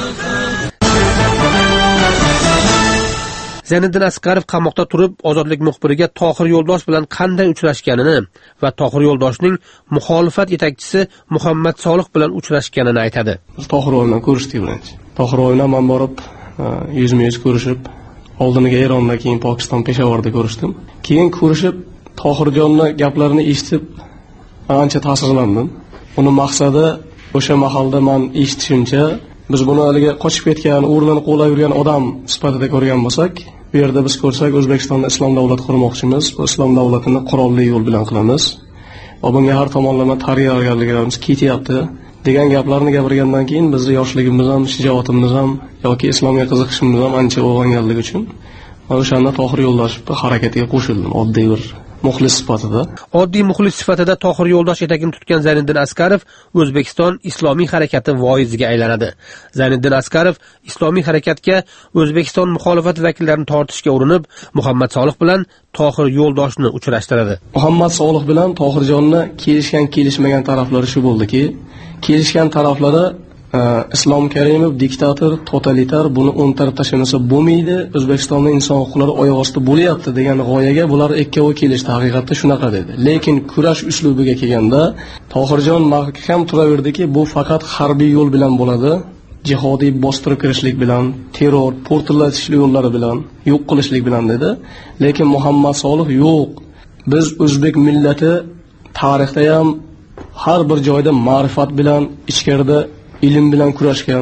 Zayniddin Asqarov qamoqda turib ozodlik muxbiriga Tohir Yo'ldosh bilan qanday uchrashganini va Tohir Yo'ldoshning muxolifat yetakchisi Muhammad Solih bilan uchrashganini aytadi. Tohir bilan ko'rishdik birinchi. Tohir bilan men borib yuzma-yuz ko'rishib, oldiniga Eronda, keyin Pokiston Peshavorda ko'rishdim. Keyin ko'rishib Tohirjonning gaplarini eshitib ancha ta'sirlandim. Uning maqsadi o'sha mahalda men eshitishimcha, biz buni haliga qochib ketgan, o'rnini qo'llab yurgan odam sifatida ko'rgan bo'lsak, bu yerda biz ko'rsak O'zbekistonda islom davlati qurmoqchimiz, bu islom davlatini qurolli yo'l bilan qilamiz. Va bunga har tomonlama tayyorgarliklarimiz ketyapti degan gaplarni gapirgandan keyin bizni yoshligimiz ham, shijoatimiz ham yoki islomga qiziqishimiz ham ancha o'rganganligi uchun mana o'shanda Tohir Yo'ldosh harakatiga qo'shildim, oddiy bir muxlis sifatida. Oddiy muxlis sifatida Tohir Yo'ldosh etagini tutgan Zayniddin Asqarov O'zbekiston islomiy harakati voiziga aylanadi. Zayniddin Asqarov islomiy harakatga O'zbekiston muxolifati vakillarini tortishga urinib, Muhammad Solih bilan Tohir Yo'ldoshni uchrashtiradi. Muhammad Solih bilan Tohirjonni kelishgan kelishmagan taraflari shu bo'ldiki, kelishgan taraflari Islom Karimov diktator, totalitar, buni o'ntarib tashlasa bo'lmaydi, O'zbekistonda inson huquqlari oyoq ostida bo'lyapti degan g'oyaga bular ikkovi kelishdi. Haqiqatda shunaqa dedi. Lekin kurash uslubiga kelganda Tohirjon mahkam turaverdiki, bu faqat harbiy yo'l bilan bo'ladi. Jihodiy bostirib kirishlik bilan, terror, portlatish yo'llari bilan, yo'q qilishlik bilan dedi. Lekin Muhammad Solih yo'q. Biz o'zbek millati tarixda ham har bir joyda ma'rifat bilan, ichkarida ilm bilan kurashgan.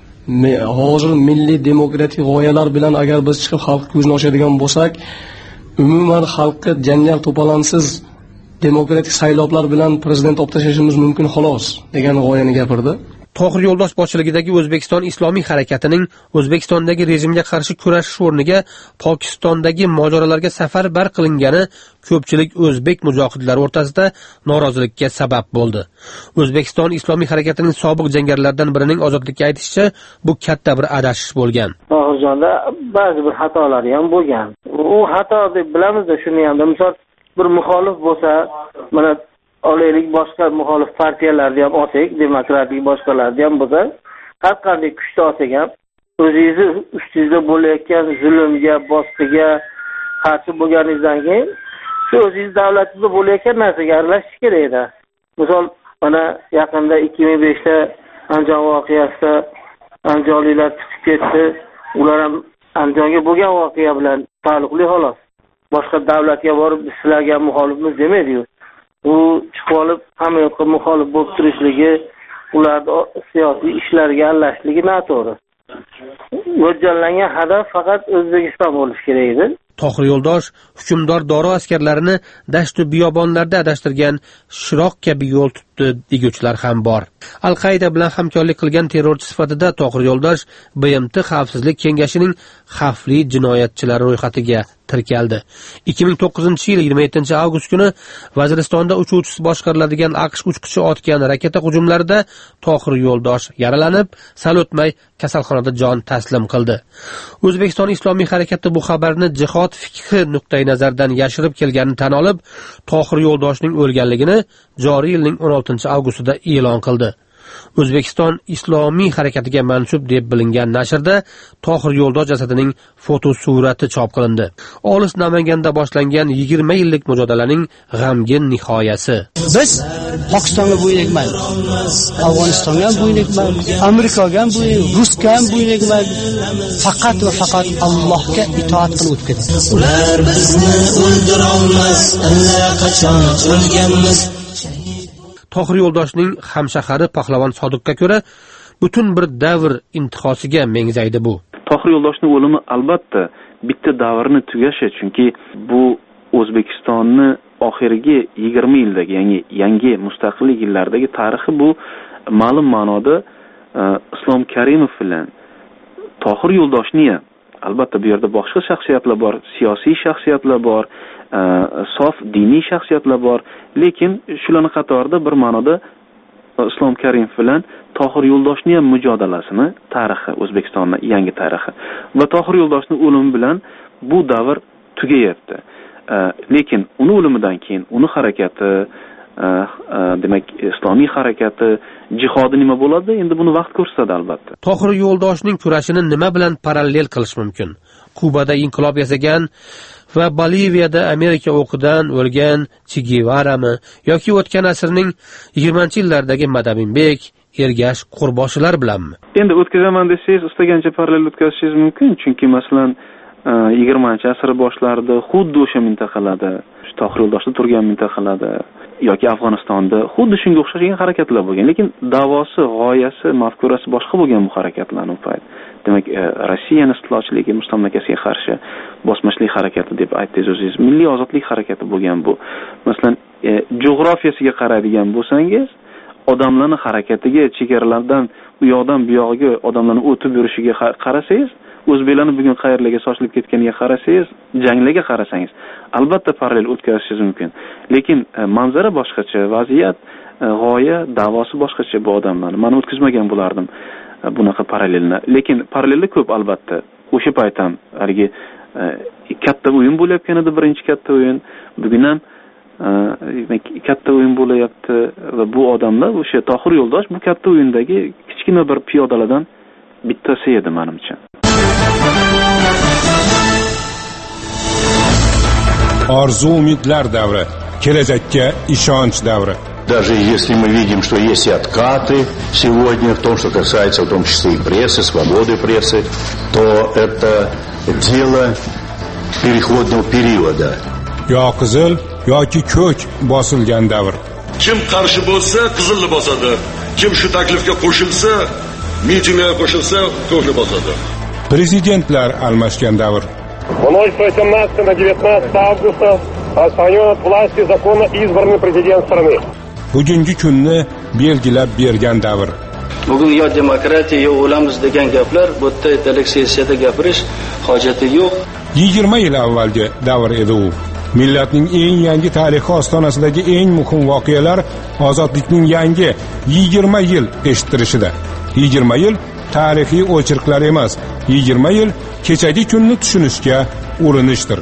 Hozir milliy demokratik g'oyalar bilan agar biz chiqib xalq ko'zini ochadigan bo'lsak, umuman xalqqa janjal to'palansiz demokratik saylovlar bilan prezident olib tashlashimiz mumkin xolos degan g'oyani gapirdi. Tohir Yo'ldosh boshchiligidagi O'zbekiston islomiy harakatining O'zbekistondagi rejimga qarshi kurashish o'rniga Pokistondagi mojarolarga safarbar qilingani ko'pchilik o'zbek mujohidlari o'rtasida norozilikka sabab bo'ldi. O'zbekiston islomiy harakatining sobiq jangarilaridan birining ozodlikka aytishicha, bu katta bir adashish bo'lgan. Tohirjonda ba'zi bir xatolari ham bo'lgan. U xato deb bilamiz-da, shuni ham. Misol bir muxolif bo'lsa, mana olaylik boshqa muxolif partiyalarni ham olsak, demokratik boshqalarni ham bo'lsa, har qanday kuchni olsak ham o'zingizni ustingizda bo'layotgan zulmga, bosqiga qarshi bo'lganingizdan keyin shu o'zingiz davlatingizda bo'layotgan narsaga aralashish kerak edi. Misol mana yaqinda ikki ming beshda Andijon voqeasida andijonliklar chiqib ketdi. Ular ham Andijonga bo'lgan voqea bilan taalluqli xolos. Boshqa davlatga borib sizlarga muxolifmiz demaydi-yu. U chiqib olib hamma yoqqa muxolif bo'lib turishligi, ularni siyosiy ishlariga aralashishligi noto'g'ri. Mo'ljallangan hadaf faqat O'zbekiston bo'lishi kerak edi. Tohir Yo'ldosh hukmdor dori askarlarini dashtu biyobonlarda adashtirgan Shiroq kabi yo'l tutdi deguvchilar ham bor. Al-Qaida bilan hamkorlik qilgan terrorchi sifatida Tohir Yo'ldosh B M T Xavfsizlik kengashining xavfli jinoyatchilar ro'yxatiga tirkaldi. ikki ming to'qqizinchi yil yigirma yettinchi avgust kuni Vaziristonda uchuvchisi boshqariladigan AQSh uchquchi otgan raketa hujumlarida Tohir Yo'ldosh yaralanib, sal o'tmay kasalxonada jon taslim qildi. O'zbekiston islomiy harakati bu xabarni jihod fikri nuqtai nazardan yashirib kelganini tan olib, Tohir Yo'ldoshning o'lganligini joriy yilning o'n oltinchi avgustida e'lon qildi. O'zbekiston islomiy harakatiga mansub deb bilingan nashrda Tohir Yo'ldosh jasadining fotosurati chop qilindi. Olis Namanganda boshlangan yigirma yillik mujodalaning g'amgin nihoyasi. Biz Pokistonga bo'ynekmaymiz, Afg'onistonga ham bo'ynekmaymiz, Amerikaga ham bo'ynekmaymiz, Rusga ham bo'ynekmaymiz. Faqat va faqat Allohga itoat qilib o'tib ketamiz. Ular bizni o'ldira olmas, allaqachon o'lganmiz. Tohir Yo'ldoshning hamshahari Pahlavon Sodiqqa ko'ra, butun bir davr intihosiga mengzaydi bu. Tohir Yo'ldoshning o'limi albatta bitta davrni tugashi, chunki bu O'zbekistonni oxirgi yigirma yildagi, ya'ni yangi mustaqillik yillaridagi tarixi bu ma'lum ma'noda Islom Karimov bilan Tohir Yo'ldoshning, albatta bu yerda boshqa shaxsiyatlar bor, siyosiy shaxsiyatlar bor, sof diniy shaxsiyatlar bor, lekin shularning qatorida bir ma'noda Islom Karimov bilan Tohir Yo'ldoshning ham mujodalasini tarixi, O'zbekistonning yangi tarixi va Tohir Yo'ldoshning o'limi bilan bu davr tugayapti. Lekin uni o'limidan keyin uni harakati, demak islomiy harakati, jihodi nima bo'ladi? Endi buni vaqt ko'rsatadi albatta. Tohir Yo'ldoshning kurashini nima bilan parallel qilish mumkin? Kubada inqilob yasagan va Boliviyada Amerika o'qidan o'lgan Che Guevarami yoki o'tgan asrning yigirmanchi yillardagi Madaminbek, Ergash Qo'rboshilar bilanmi? Endi o'tkazaman desangiz, istagancha parallel o'tkazishingiz mumkin, chunki masalan yigirmanchi asr boshlarida xuddi o'sha mintaqalarda, Tohir Yo'ldoshda turgan mintaqalarda yoki Afg'onistonda xuddi shunga o'xshagan harakatlar bo'lgan, lekin da'vosi, g'oyasi, mafkurasi boshqa bo'lgan bu harakatlarning payt. Demak, Rossiyaning istilochiligi, mustamlakasiga qarshi bosmachilik harakati deb aytdingiz o'zingiz, milliy ozodlik harakati bo'lgan bu. Masalan, geografiyasiga qaraydigan bo'lsangiz, odamlarning harakatiga, chegaralardan u yoqdan bu yoqqa odamlarning o'tib yurishiga qarasangiz, o'zbeklarning bugun qayerlarga sochilib ketganiga qarasangiz, janglarga qarasangiz, albatta parallel o'tkazishingiz mumkin. Lekin manzara boshqacha, vaziyat, g'oya, da'vosi boshqacha bu odamlarning. Men o'tkazmagan bo'lardim bunaqa parallelni. Lekin parallellar ko'p albatta. O'sha payt ham haligi katta o'yin bo'layotgan edi, birinchi katta o'yin. Bugun ham katta o'yin bo'layapti va bu odamlar, o'sha Tohir Yo'ldosh bu katta o'yindagi kichkina bir piyodalardan bittasi edi menimcha. Orzu umidlar davri, kelajakka ishonch davri. Даже если мы видим, что есть и откаты сегодня в том, что касается в том числе и прессы, свободы прессы, то это дело переходного периода. Yo qizil yoki ko'k bosilgan davr. Kim qarshi bo'lsa, qizilni bosadi. Kim shu taklifga qo'shilsa, mitingga qo'shilsa, ko'kni bosadi. Prezidentlar almashgan davr. В ночь с восемнадцатого на девятнадцатое августа отстранен от власти законно избранный президент страны. Bugungi kunni belgilab bergan davr. Bugun yo demokratiya yo o'lamiz degan gaplar bu yerda ertalik sessiyada gapirish hojati yo'q. yigirma yil avvalgi davr edi u. Millatning eng yangi tarixi ostonasidagi eng muhim voqealar ozodlikning yangi yigirma yil eshittirishida. yigirma yil tarixiy o'chirqlar emas, yigirma yil kechagi kunni tushunishga urinishdir.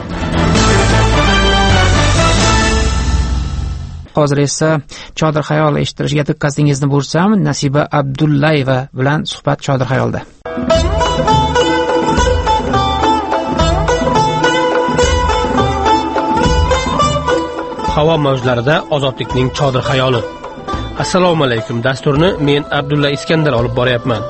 Hozir esa Chodir xayol eshittirishga diqqatingizni bursam, Nasiba Abdullayeva bilan suhbat Chodir xayolda. Havo mavjlarida ozodlikning Chodir xayoli. Assalomu alaykum. Dasturni men Abdulla Iskandar olib boryapman.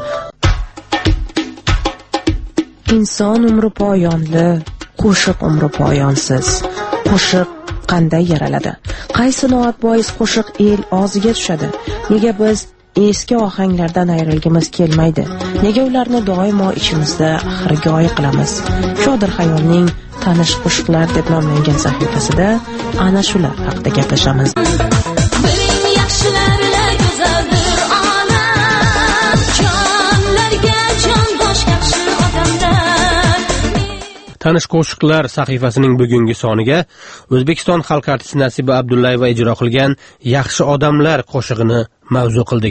Inson umri poyonli, qo'shiq umri poyonsiz. Qo'shiq qanday yaraladi? Qaysi noat bois qo'shiq el og'ziga tushadi? Nega biz eski ohanglardan ayrilgimiz kelmaydi? Nega ularni doimo ichimizda xirgoy qilamiz? Chodir xayolning tanish qo'shiqlar deb nomlangan sahifasida ana shular haqida gaplashamiz. Tanish qo'shiqlar sahifasining bugungi soniga O'zbekiston xalq artisti Nasiba Abdullayeva ijro qilgan Yaxshi odamlar qo'shig'ini mavzu qildik.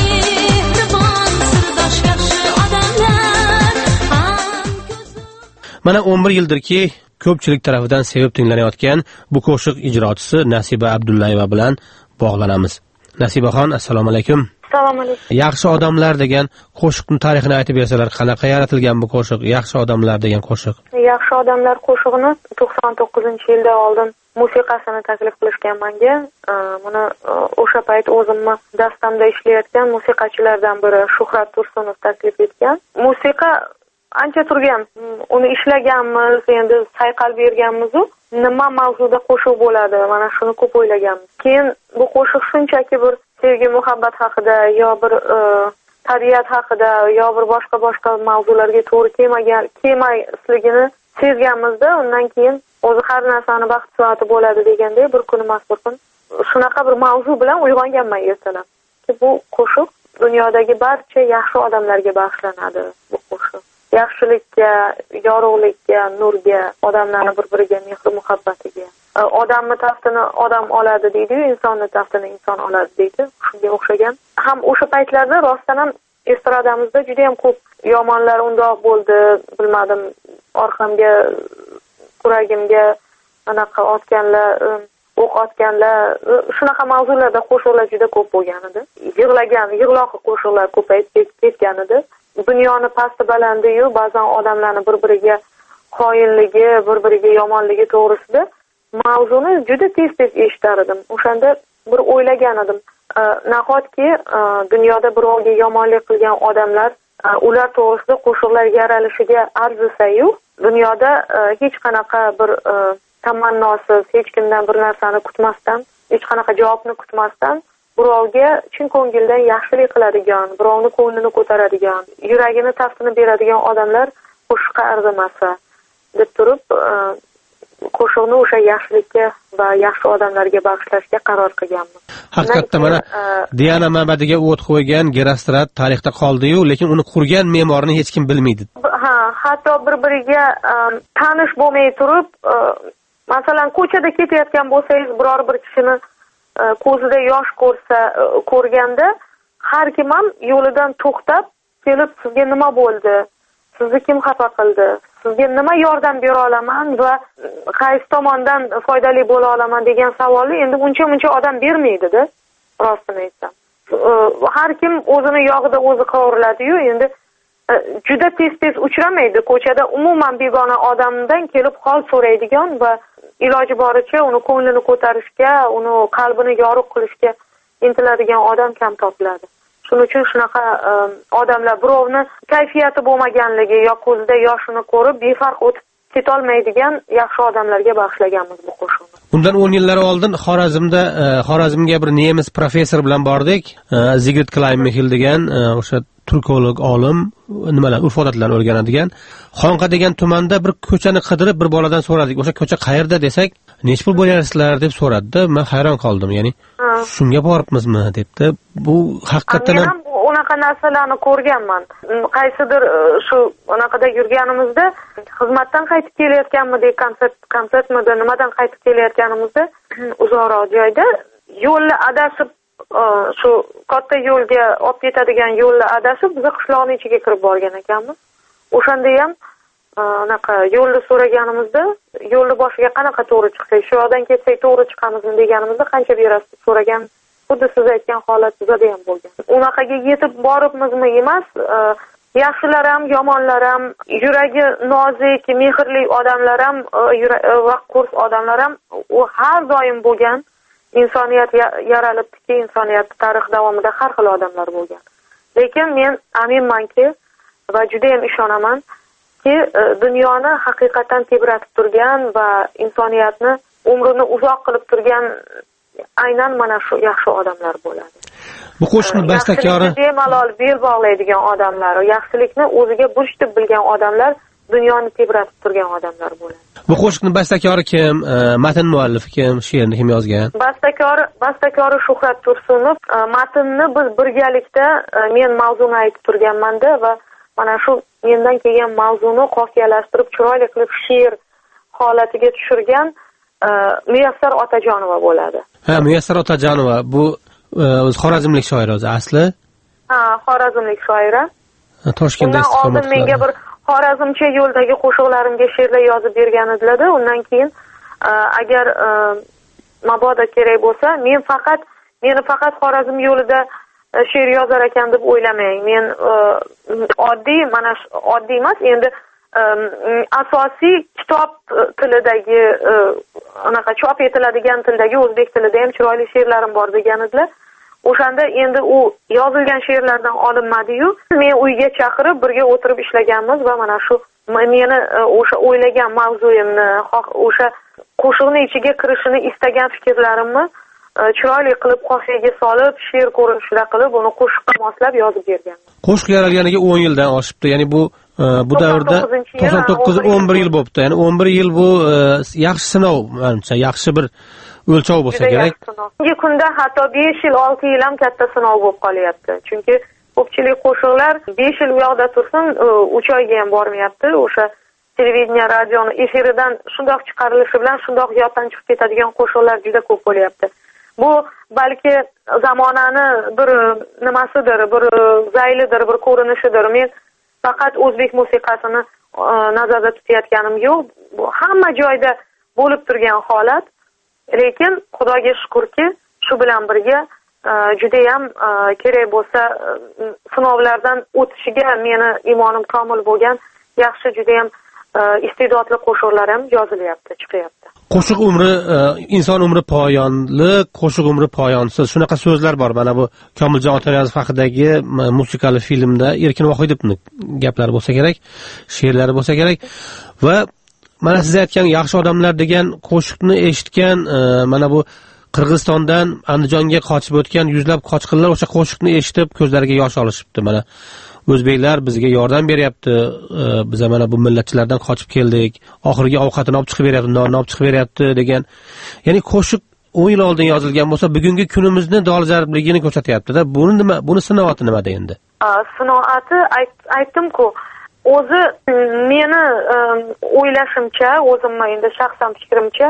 Mana o'n bir yildirki ko'pchilik tomonidan sevib tinglanayotgan bu qo'shiq ijrochisi Nasiba Abdullayeva bilan bog'lanamiz. Nasibaxon, assalomu alaykum. Assalomu alaykum. Yaxshi odamlar degan qo'shiqning tarixini aytib bersalar, qanaqa yaratilgan bu qo'shiq? Yaxshi odamlar degan qo'shiq. Yaxshi odamlar qo'shig'ini to'qson to'qqizinchi yilda oldin musiqasini taklif qilishgan menga. Buni o'sha payt o'zimni dastamda ishlayotgan musiqachilardan biri Shuhrat Tursunov taklif etgan. Musiqa ancha turgan, uni ishlaganmiz, endi sayqal berganmiz. Nima mavzuda qo'shiq bo'ladi? Mana shuni ko'p o'ylaganmiz. Keyin bu qo'shiq shunchaki bir sevgi, muhabbat haqida yo bir tabiat haqida yo bir boshqa boshqa mavzularga to'g'ri kelmagan, kelmasligini sezganmizda, undan keyin o'zi har narsani baxt soati bo'ladi deganda bir kuni mazkur kun shunaqa bir mavzu bilan uyg'onganman ertalab. Bu qo'shiq dunyodagi barcha yaxshi odamlarga bag'ishlanadi bu qo'shiq. yaxshilikka, yorug'likka, nurga, odamlarni bir-biriga mehr muhabbatiga. Odamni taftini odam oladi deydi-yu, insonni taftini inson oladi deydi. Shunga o'xshagan. Ham o'sha paytlarda rostdan ham estradamizda juda ham ko'p yomonlar undoq bo'ldi, bilmadim, orqamga, kuragimga anaqa otganlar, o'q otganlar, shunaqa mavzularda qo'shiqlar juda ko'p bo'lgan edi. Yig'lagan, yig'loqi qo'shiqlar ko'payib ketgan edi. Dunyoni pasti balandi-yu, ba'zan odamlarni bir-biriga qoyinligi, bir-biriga yomonligi to'g'risida mavzuni juda tez-tez eshitar edim. O'shanda bir o'ylagan edim. Nahotki dunyoda birovga yomonlik qilgan odamlar ular to'g'risida qo'shiqlar yaralishiga arzisa-yu, dunyoda hech qanaqa bir tamannosiz, hech kimdan bir narsani kutmasdan, hech qanaqa javobni kutmasdan birovga chin ko'ngildan yaxshilik qiladigan, birovni ko'nglini ko'taradigan, yuragini taftini beradigan odamlar qo'shiqqa arzimasa deb turib, qo'shiqni o'sha yaxshilikka va yaxshi odamlarga bag'ishlashga qaror qilganman. Haqiqatda mana Diana mabadiga o't qo'ygan Gerostrat tarixda qoldi-yu, lekin uni qurgan me'morni hech kim bilmaydi. Ha, hatto bir-biriga tanish bo'lmay turib, masalan, ko'chada ketayotgan bo'lsangiz, biror bir kishini ko'zida yosh ko'rsa, ko'rganda har kim ham yo'lidan to'xtab kelib, sizga nima bo'ldi? Sizni kim xafa qildi? Sizga nima yordam bera olaman va qaysi tomondan foydali bo'la olaman degan savolni endi uncha-muncha odam bermaydi-da, rostini aytsam. Har kim o'zini yog'ida o'zi qovuriladi-yu, endi juda tez-tez uchramaydi ko'chada umuman begona odamdan kelib hol so'raydigan va iloji boricha uni ko'nglini ko'tarishga, uni qalbini yorug' qilishga intiladigan odam kam topiladi. Shuning uchun shunaqa odamlar birovni kayfiyati bo'lmaganligi yo ko'zida yoshini ko'rib befarq o'tib ketolmaydigan yaxshi odamlarga bag'ishlaganmiz bu qo'shiqni. Bundan o'n yillar oldin Xorazmda Xorazmga bir nemis professor bilan bordik. Zigrid Kleinmexil degan o'sha turkolog olim, nimalar, urf-odatlarni o'rganadigan. Xonqa degan tumanda bir ko'chani qidirib bir boladan so'radik. O'sha ko'cha qayerda desak, "Nech pul bo'larsizlar?" deb so'radi. Men hayron qoldim, ya'ni shunga boribmizmi debdi. Bu haqiqatan ham unaqa narsalarni ko'rganman. Qaysidir shu unaqada yurganimizda, xizmatdan qaytib kelayotganmidek, konsert konsertmidi, nimadan qaytib kelayotganimizda uzoqroq joyda yo'lni adashib, shu katta yo'lga olib ketadigan yo'lni adashib, biz qishloqning ichiga kirib borgan ekanmiz. O'shanda ham anaqa yo'lni so'raganimizda, yo'lni boshiga qanaqa to'g'ri chiqsak, shu yoqdan ketsak to'g'ri chiqamizmi deganimizda qancha berasiz so'ragan. Xuddi siz aytgan holat bizda ham bo'lgan. Unaqaga yetib boribmizmi emas, yaxshilar ham, yomonlar ham, yuragi nozik, mehrli odamlar ham, va qo'rs odamlar ham u har doim bo'lgan. Insoniyat yaralibdiki, insoniyat tarix davomida har xil odamlar bo'lgan. Lekin men aminmanki va juda ham ishonamanki, dunyoni haqiqatan tebratib turgan va insoniyatni umrini uzoq qilib turgan aynan mana shu yaxshi odamlar bo'ladi. Bu qo'shiqning bastakori bemalol bel bog'laydigan odamlar, yaxshilikni o'ziga burch deb bilgan odamlar, dunyoni tebratib turgan odamlar bo'ladi. Bu qo'shiqning bastakori kim? Matn muallifi kim? She'rni kim yozgan? Bastakori, bastakori Shuhrat Tursunov. Matnni biz birgalikda men mavzuni aytib turganman-da va mana shu mendan kelgan mavzuni qofiyalashtirib, chiroyli qilib she'r holatiga tushirgan Muyassar Otajonova bo'ladi. Ha, Muyassar Otajonova bu o'z xorazmlik shoir o'zi asli? Ha, xorazmlik shoira. Toshkentda istiqomat qiladi. Menga bir xorazmcha yo'ldagi qo'shiqlarimga she'rlar yozib bergan edilar-da. Undan keyin agar mabodo kerak bo'lsa, men faqat meni faqat Xorazm yo'lida she'r yozar ekan deb o'ylamang. Men oddiy, mana oddiy emas, endi asosiy kitob tilidagi anaqa chop etiladigan tildagi o'zbek tilida ham chiroyli she'rlarim bor degan edilar. O'shanda endi u yozilgan she'rlardan olinmadi-yu, men uyga chaqirib birga o'tirib ishlaganmiz va mana shu meni o'sha o'ylagan mavzuyimni, o'sha qo'shiqni ichiga kirishini istagan fikrlarimni chiroyli qilib qofiyaga solib, she'r ko'rinishida qilib, uni qo'shiqqa moslab yozib bergan. Qo'shiq yaralganiga o'n yildan oshibdi. Ya'ni bu bu davrda to'qson to'qqiz o'n bir yil bo'libdi. Ya'ni o'n bir yil bu yaxshi sinov, menimcha, yaxshi bir o'lchov bo'lsa kerak. Bugungi kunda hatto besh yil, olti yil ham katta sinov bo'lib qolyapti. Chunki ko'pchilik qo'shiqlar besh yil u yoqda tursin, uch oyga ham bormayapti. O'sha televideniya, radioni efiridan shundoq chiqarilishi bilan shundoq yoddan chiqib ketadigan qo'shiqlar juda ko'p bo'lyapti. Bu balki zamonani bir nimasidir, bir zaylidir, bir ko'rinishidir. Men faqat o'zbek musiqasini nazarda tutayotganim yo'q. Bu hamma joyda bo'lib turgan holat. Lekin Xudoga shukrki, shu bilan birga juda ham kerak bo'lsa sinovlardan o'tishiga meni imonim komil bo'lgan yaxshi juda ham iste'dodli qo'shiqlar ham yozilyapti, chiqyapti. Qo'shiq umri, inson umri poyonli, qo'shiq umri poyonsiz. Shunaqa so'zlar bor. Mana bu Komiljon Otaniyozov haqidagi musikali filmda Erkin Vohidovning gaplari bo'lsa kerak, she'rlari bo'lsa kerak va mana siz aytgan yaxshi odamlar degan qo'shiqni eshitgan, mana bu Qirg'izistondan Andijonga qochib o'tgan yuzlab qochqinlar o'sha qo'shiqni eshitib ko'zlariga yosh olishibdi. Mana o'zbeklar bizga yordam beryapti, biz mana bu millatchilardan qochib keldik, oxirgi ovqatini olib chiqib beryapti, nonni olib chiqib beryapti degan. Ya'ni qo'shiq o'n yil oldin yozilgan bo'lsa, bugungi kunimizni dolzarbligini ko'rsatyapti-da. Buni nima, buni sinoati nimada endi? Sinoati aytdim-ku, o'zi meni o'ylashimcha, o'zimning endi shaxsan fikrimcha,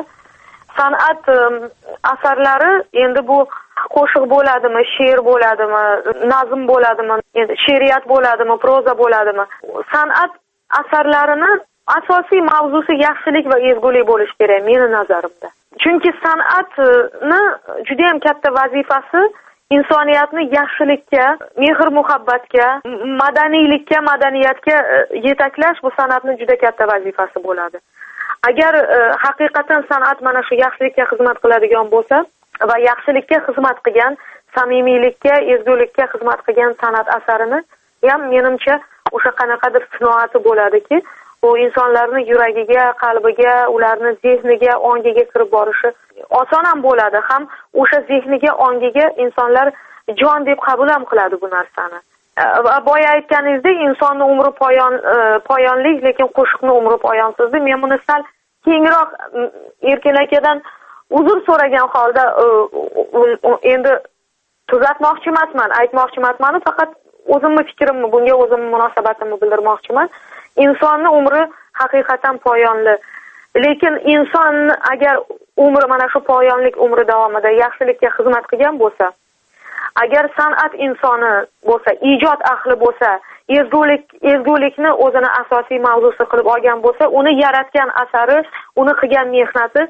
san'at asarlari endi bu qo'shiq bo'ladimi, she'r bo'ladimi, nazm bo'ladimi, endi she'riyat bo'ladimi, proza bo'ladimi? San'at asarlarini asosiy mavzusi yaxshilik va ezgulik bo'lishi kerak meni nazarimda. Chunki san'atni juda ham katta vazifasi insoniyatni yaxshilikka, mehr-muhabbatga, madaniylikka, madaniyatga yetaklash bu san'atning juda katta vazifasi bo'ladi. Agar haqiqatan san'at mana shu yaxshilikka xizmat qiladigan bo'lsa va yaxshilikka xizmat qilgan, samimiylikka, ezgulikka xizmat qilgan san'at asarini ham menimcha o'sha qanaqadir sinoati bo'ladiki, u insonlarning yuragiga, qalbiga, ularning zehniga, ongiga kirib borishi oson ham bo'ladi, ham o'sha zehniga, ongiga insonlar jon deb qabul ham qiladi bu narsani. Va boya aytganingizdek, insonning umri poyon poyonli, lekin qo'shiqning umri poyonsiz. Men buni sal kengroq Erkin akadan uzr so'ragan holda endi tuzatmoqchi emasman, aytmoqchi emasman, faqat o'zimning fikrimni, bunga o'zimning munosabatimni bildirmoqchiman. Insonning umri haqiqatan poyonli. Lekin inson agar umri mana shu poyonlik umri davomida yaxshilikka xizmat qilgan bo'lsa, agar san'at insoni bo'lsa, ijod ahli bo'lsa, ezgulik ezgulikni o'zini asosiy mavzusi qilib olgan bo'lsa, uni yaratgan asari, uni qilgan mehnati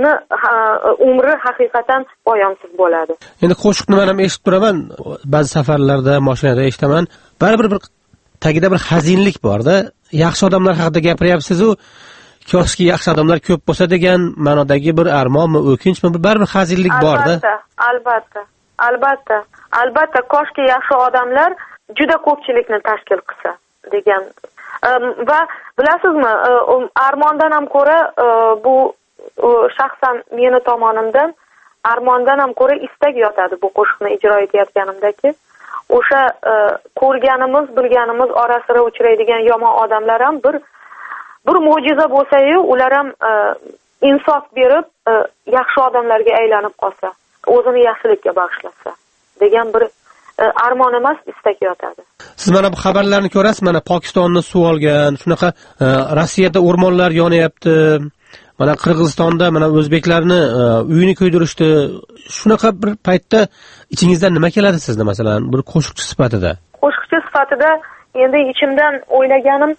umri haqiqatan poyonsiz bo'ladi. Endi qo'shiqni men ham eshitib turaman, ba'zi safarlarda, mashinada eshitaman. Baribir bir tagida bir xazinlik bor-da. Yaxshi odamlar haqida gapiryapsiz-ku, ko'pki yaxshi odamlar ko'p bo'lsa degan ma'nodagi bir armonmi, o'kinchmi, baribir xazinlik bor-da. Albatta, albatta, albatta, albatta, ko'pki yaxshi odamlar juda ko'pchilikni tashkil qilsa degan. Va bilasizmi, armondan ham ko'ra bu shaxsan meni tomonimdan armondan ham ko'ra istak yotadi bu qo'shiqni ijro etayotganimdaki. O'sha ko'rganimiz, bilganimiz orasida uchraydigan yomon odamlar ham bir bir mo'jiza bo'lsa-yu, ular ham insof berib yaxshi odamlarga aylanib qolsa, o'zini yaxshilikka bag'ishlasa degan bir armon emas, istak yotadi. Siz mana bu xabarlarni ko'rasiz, mana Pokistonni suv olgan, shunaqa Rossiyada o'rmonlar yonyapti. Mana Qirg'izistonda mana o'zbeklarni uyini kuydirishdi. Shunaqa bir paytda ichingizdan nima keladi sizni, masalan, bir qo'shiqchi sifatida? Qo'shiqchi sifatida endi ichimdan o'ylaganim,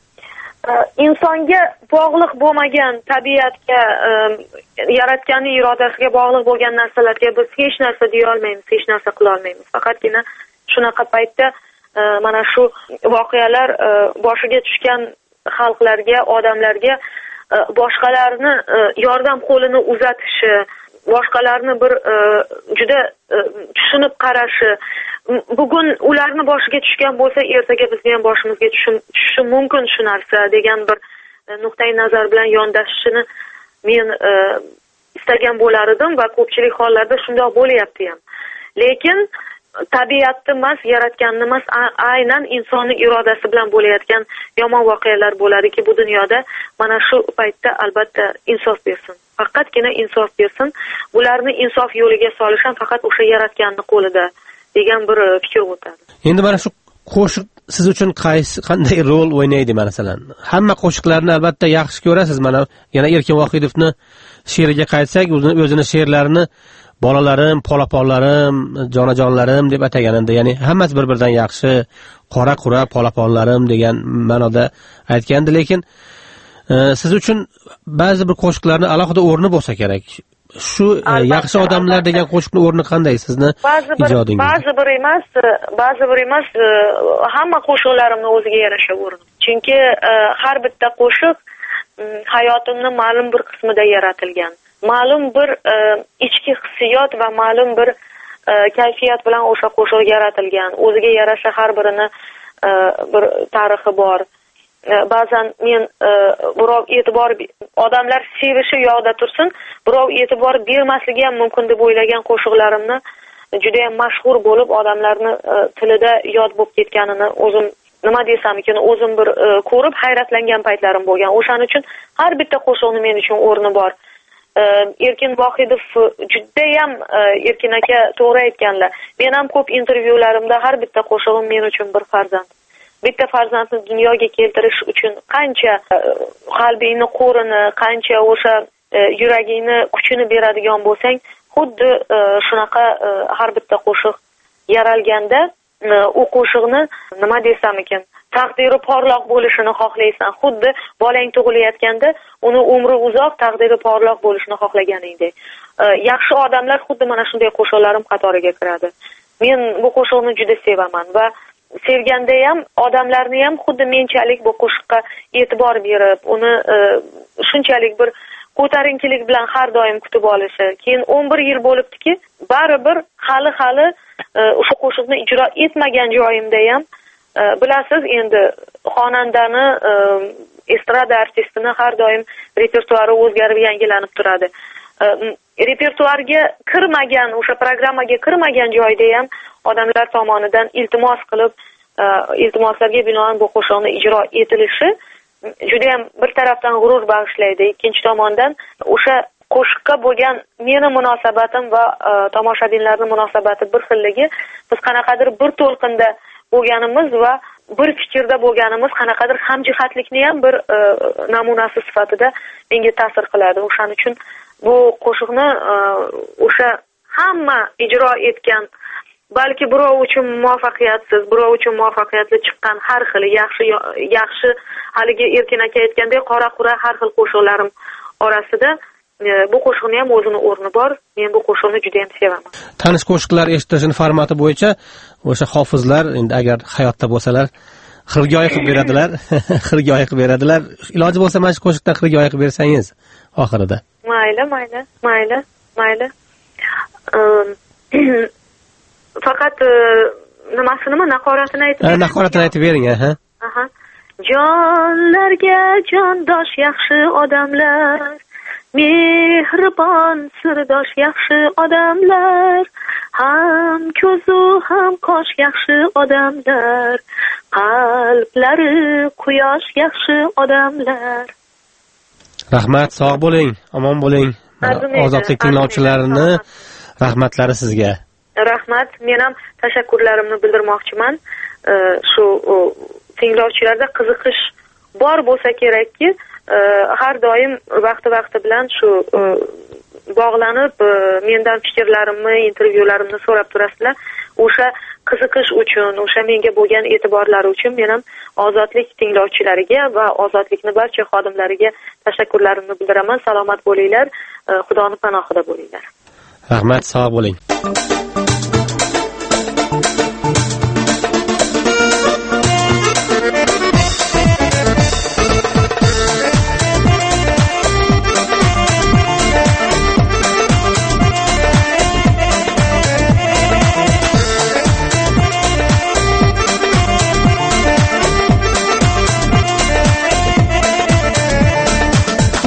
insonga bog'liq bo'lmagan tabiatga, yaratganning irodasiga bog'liq bo'lgan narsalarga biz hech narsa deya olmaymiz, hech narsa qila olmaymiz. Faqatgina shunaqa paytda mana shu voqealar boshiga tushgan xalqlarga, odamlarga boshqalarni yordam qo'lini uzatishi, boshqalarni bir juda tushunib qarashi, bugun ularni boshiga tushgan bo'lsa, ertaga bizning ham boshimizga tushishi mumkin shu narsa degan bir nuqtai nazar bilan yondashishini men istagan bo'lar edim va ko'pchilik hollarda shundoq bo'lyapti ham. Lekin tabiatni emas, yaratganni emas, aynan insonning irodasi bilan bo'layotgan yomon voqealar bo'ladiki, bu dunyoda mana shu paytda albatta insof bersin. Faqatgina insof bersin. Bularni insof yo'liga solish ham faqat o'sha yaratganning qo'lida degan bir fikr o'tadi. Endi mana shu qo'shiq siz uchun qaysi qanday rol o'ynaydi masalan? Hamma qo'shiqlarni albatta yaxshi ko'rasiz. Mana yana Erkin Vohidovni she'riga qaytsak, o'zini o'zini she'rlarini bolalarim, polaponlarim, jonajonlarim deb ataganda, ya'ni hammasi bir-biridan yaxshi, qora qura polaponlarim degan ma'noda aytgandi, lekin e, siz uchun ba'zi bir qo'shiqlarni alohida o'rni bo'lsa kerak. Shu e, yaxshi odamlar degan qo'shiqning o'rni qanday sizni ijodingizda? Ba'zi bir emas, ba'zi bir emas, hamma qo'shiqlarimni o'ziga yarasha o'rni. Chunki e, har bitta qo'shiq hayotimni ma'lum bir qismida yaratilgan. Ma'lum bir e, ichki hissiyot va ma'lum bir e, kayfiyat bilan o'sha qo'shiq yaratilgan. O'ziga yarasha har birini e, bir tarixi bor. E, ba'zan men e, birov e'tibor odamlar sevishi yo'qda tursin, birov e'tibor bermasligi ham mumkin deb o'ylagan qo'shiqlarimni juda ham mashhur bo'lib, odamlarni e, tilida yod bo'lib ketganini o'zim nima desam ekan, o'zim bir e, ko'rib hayratlangan paytlarim bo'lgan. O'shaning uchun har bitta qo'shiqning men uchun o'rni bor. Erkin Vohidov judayam Erkin aka to'g'ri aytganlar. Men ham ko'p intervyularimda har bitta qo'shig'im men uchun bir farzand. Bitta farzandni dunyoga keltirish uchun qancha qalbingni qo'rini, qancha o'sha yuragingni kuchini beradigan bo'lsang, xuddi shunaqa har bitta qo'shiq yaralganda u qo'shiqni nima desam ekan, taqdiri porloq bo'lishini xohlaysan. Xuddi bolang tug'ilayotganda uni umri uzoq, taqdiri porloq bo'lishini xohlaganingdek. Yaxshi odamlar xuddi mana shunday qo'shiqlarim qatoriga kiradi. Men bu qo'shiqni juda sevaman va sevganda ham odamlarni ham xuddi menchalik bu qo'shiqqa e'tibor berib, uni e, shunchalik bir ko'tarinkilik bilan har doim kutib olishi. Keyin o'n bir yil bo'libdiki, baribir hali-hali o'sha qo'shiqni ijro etmagan joyimda ham e, bilasiz, endi xonandani, e, estrada artistini har doim repertuari o'zgarib yangilanib turadi. E, repertuarga kirmagan, o'sha programmaga kirmagan joyda ham odamlar tomonidan iltimos qilib, e, iltimoslarga binoan bu qo'shiqni ijro etilishi juda ham bir tarafdan g'urur bag'ishlaydi, ikkinchi tomondan o'sha qo'shiqqa bo'lgan meni munosabatim va e, tomoshabinlarning munosabati bir xilligi, biz qanaqadir bir to'lqinda bo'lganimiz va bir fikrda bo'lganimiz qanaqadir hamjihatlikni ham bir e, namunasi sifatida menga ta'sir qiladi. O'shaning uchun bu qo'shiqni e, o'sha hamma ijro etgan, balki birov uchun muvaffaqiyatsiz, birov uchun muvaffaqiyatli chiqqan har xil yaxshi yaxshi haligi Erkin aka aytgandek qora qura har xil qo'shiqlarim orasida e, bu qo'shiqning ham o'zini o'rni bor. Men bu qo'shiqni juda ham sevaman. Tanish qo'shiqlar eshitishning formati bo'yicha o'sha hofizlar endi agar hayotda bo'lsalar xirgoyi qilib beradilar, xirgoyi qilib beradilar. Iloji bo'lsa mana shu qo'shiqdan xirgoyi qilib bersangiz oxirida. Mayli, mayli, mayli, mayli. Faqat nimasini, naqoratini aytib bering. Naqoratini aytib bering, ha. Aha. Jonlarga jondosh yaxshi odamlar, mehribon sirdosh yaxshi odamlar, ham ko'zu ham qosh yaxshi odamlar, qalblari quyosh yaxshi odamlar. Rahmat, sog' bo'ling, omon bo'ling. Ozodlik tinglovchilarini rahmatlari sizga. Rahmat, men ham tashakkurlarimni bildirmoqchiman. Shu tinglovchilarda qiziqish bor bo'lsa kerakki, har doim vaqti-vaqti bilan shu bog'lanib mendan fikrlarimni, intervyularimni so'rab turasizlar. O'sha qiziqish uchun, o'sha menga bo'lgan e'tiborlari uchun men ham Ozodlik tinglovchilariga va Ozodlikni barcha xodimlariga tashakkurlarimni bildiraman. Salomat bo'linglar, Xudoning panohida bo'linglar. Rahmat, sog' bo'ling.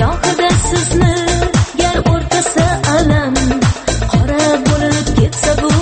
Sizni gar o'rtasa alam, qora bo'lib ketsa bu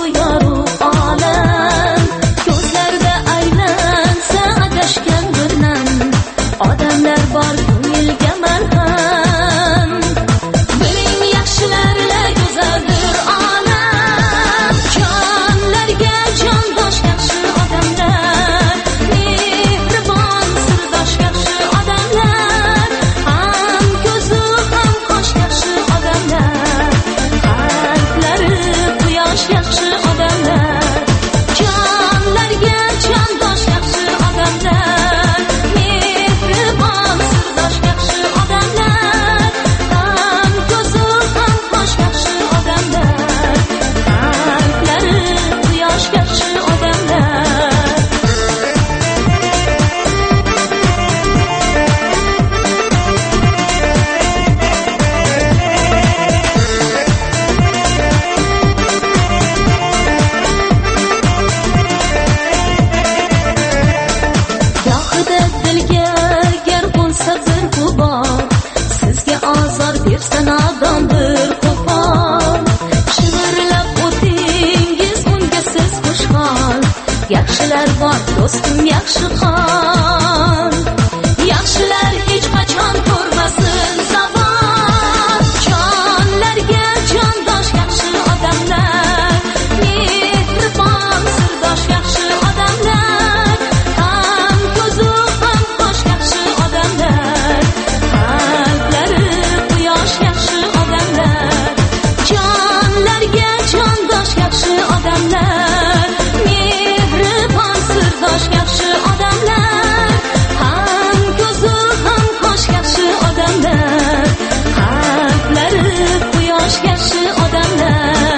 sanadon bir qo'pol shivirlab o'tingiz unga siz xushhol yaxshilar bor do'stim yaxshi hol yaxshilar hech qachon ko'rmasin zavol jonlarga jondosh yaxshi odamlar mehribon sirdosh yaxshi odamlar ham ko'zu ham qosh yaxshi odamlar qalblari quyosh yaxshi odamlar jonlarga jondosh yaxshi odamlar mehribon sirdosh yaxshi odamlar ham ko'zu ham qosh yaxshi odamlar qalblari quyosh yaxshi odamlar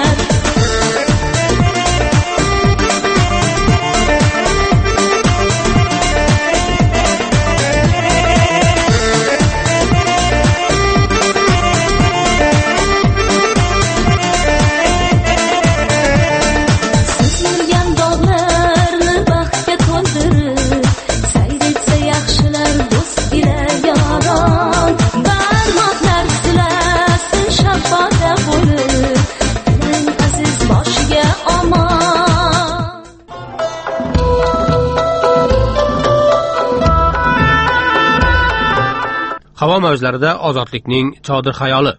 siz yurgan dog'larni baxtga to'ldirib sayr etsa yaxshilar do'st ila yoron barmoqlar silasin shafoda bo'lib eng aziz boshiga omon Havo mavjlarida ozodlikning chodir xayoli.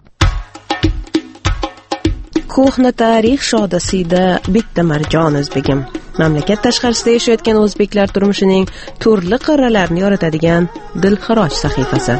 Ko'hna tarix shodasida bitta marjon o'zbegim. Mamlakat tashqarisida yashayotgan o'zbeklar turmushining turli qirralarini yoritadigan dilxiroj sahifasi.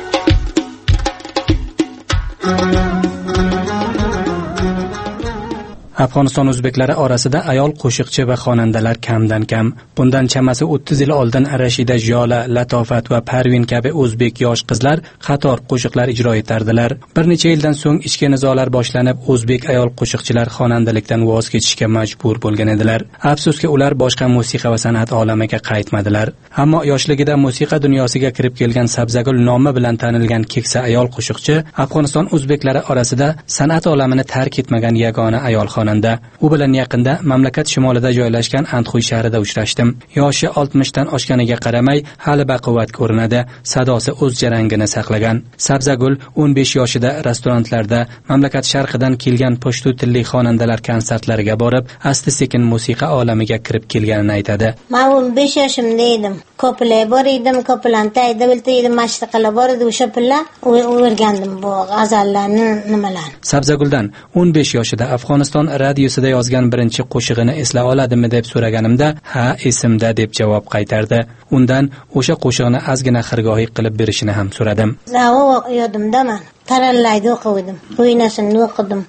Afg'oniston o'zbeklari orasida ayol qo'shiqchi va xonandalar kamdan kam. Bundan chamasi o'ttiz yil oldin Rashida Jola, Latofat va Parvin kabi o'zbek yosh qizlar qator qo'shiqlar ijro etardilar. Bir necha yildan so'ng ichki nizolar boshlanib, o'zbek ayol qo'shiqchilar xonandalikdan voz kechishga majbur bo'lgan edilar. Afsuski, ular boshqa musiqa va san'at olamiga qaytmadilar. Ammo yoshligida musiqa dunyosiga kirib kelgan Sabzagul nomi bilan tanilgan keksa ayol qo'shiqchi Afg'oniston o'zbeklari orasida san'at olamini tark etmagan yagona ayol xonanda. U bilan yaqinda mamlakat shimolida joylashgan Antxuy shahrida uchrashdim. Yoshi oltmishdan oshganiga qaramay hali baquvvat ko'rinadi. Sadosi o'z jarangini saqlagan. Sabzagul o'n besh yoshida restorantlarda mamlakat sharqidan kelgan poshtu tilli xonandalar konsertlariga borib, asta-sekin musiqa olamiga kirib kelganini aytadi. Men o'n besh yoshimda edim. Ko'plar bor edim, ko'planta ayda biltaydim, mashqalar bor edi, o'sha pilla o'rgandim bu g'azallarni nimalarni. Sabzaguldan o'n besh yoshida Afg'oniston radiosida yozgan birinchi qo'shig'ini esla oladimi deb so'raganimda, "Ha, esimda" deb javob qaytardi. Undan o'sha qo'shiqni ozgina xirgoyi qilib berishini ham so'radim. Zavo yodimda men. Tarallaydi o'qidim. O'ynasini o'qidim.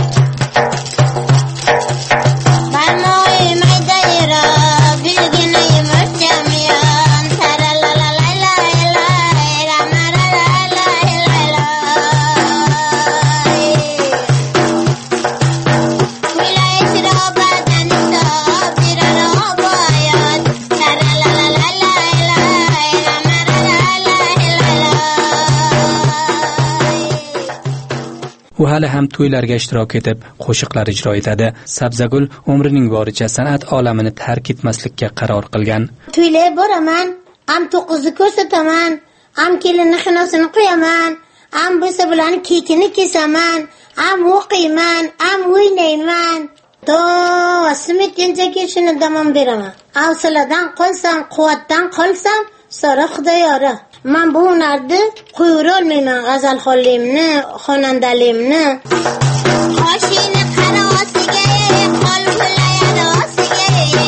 U hali ham to'ylarga ishtirok etib, qo'shiqlar ijro etadi. Sabzagul umrining boricha san'at olamini tark etmaslikka qaror qilgan. To'ylar boraman, am to'qqizni ko'rsataman, am kelinni xinosini qo'yaman, am bo'lsa bilan kekini kesaman, am o'qiyman, am o'ynayman. To asmetgancha shuni davom beraman. Avsaladan qolsam, quvvatdan qolsam, so'ra Xudoyora. Men bu hunarni qo'yira olmayman, g'azal xonligimni, xonandaligimni. Qoshini qarosiga, qol vilayati osiga.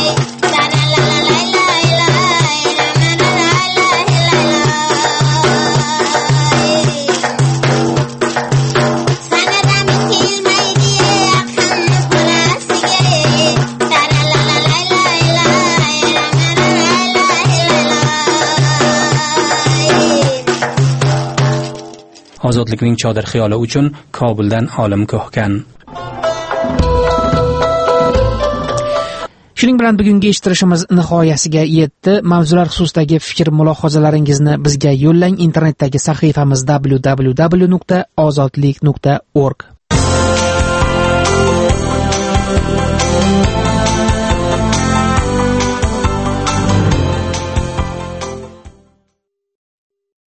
Ozodlikning chodir xiyoli uchun Kobuldan Olim Ko'hkan. Shuning bilan bugungi eshittirishimiz nihoyasiga yetdi. Mavzular xususidagi fikr mulohazalaringizni bizga yo'llang. Internetdagi sahifamiz w w w nuqta ozodlik nuqta org.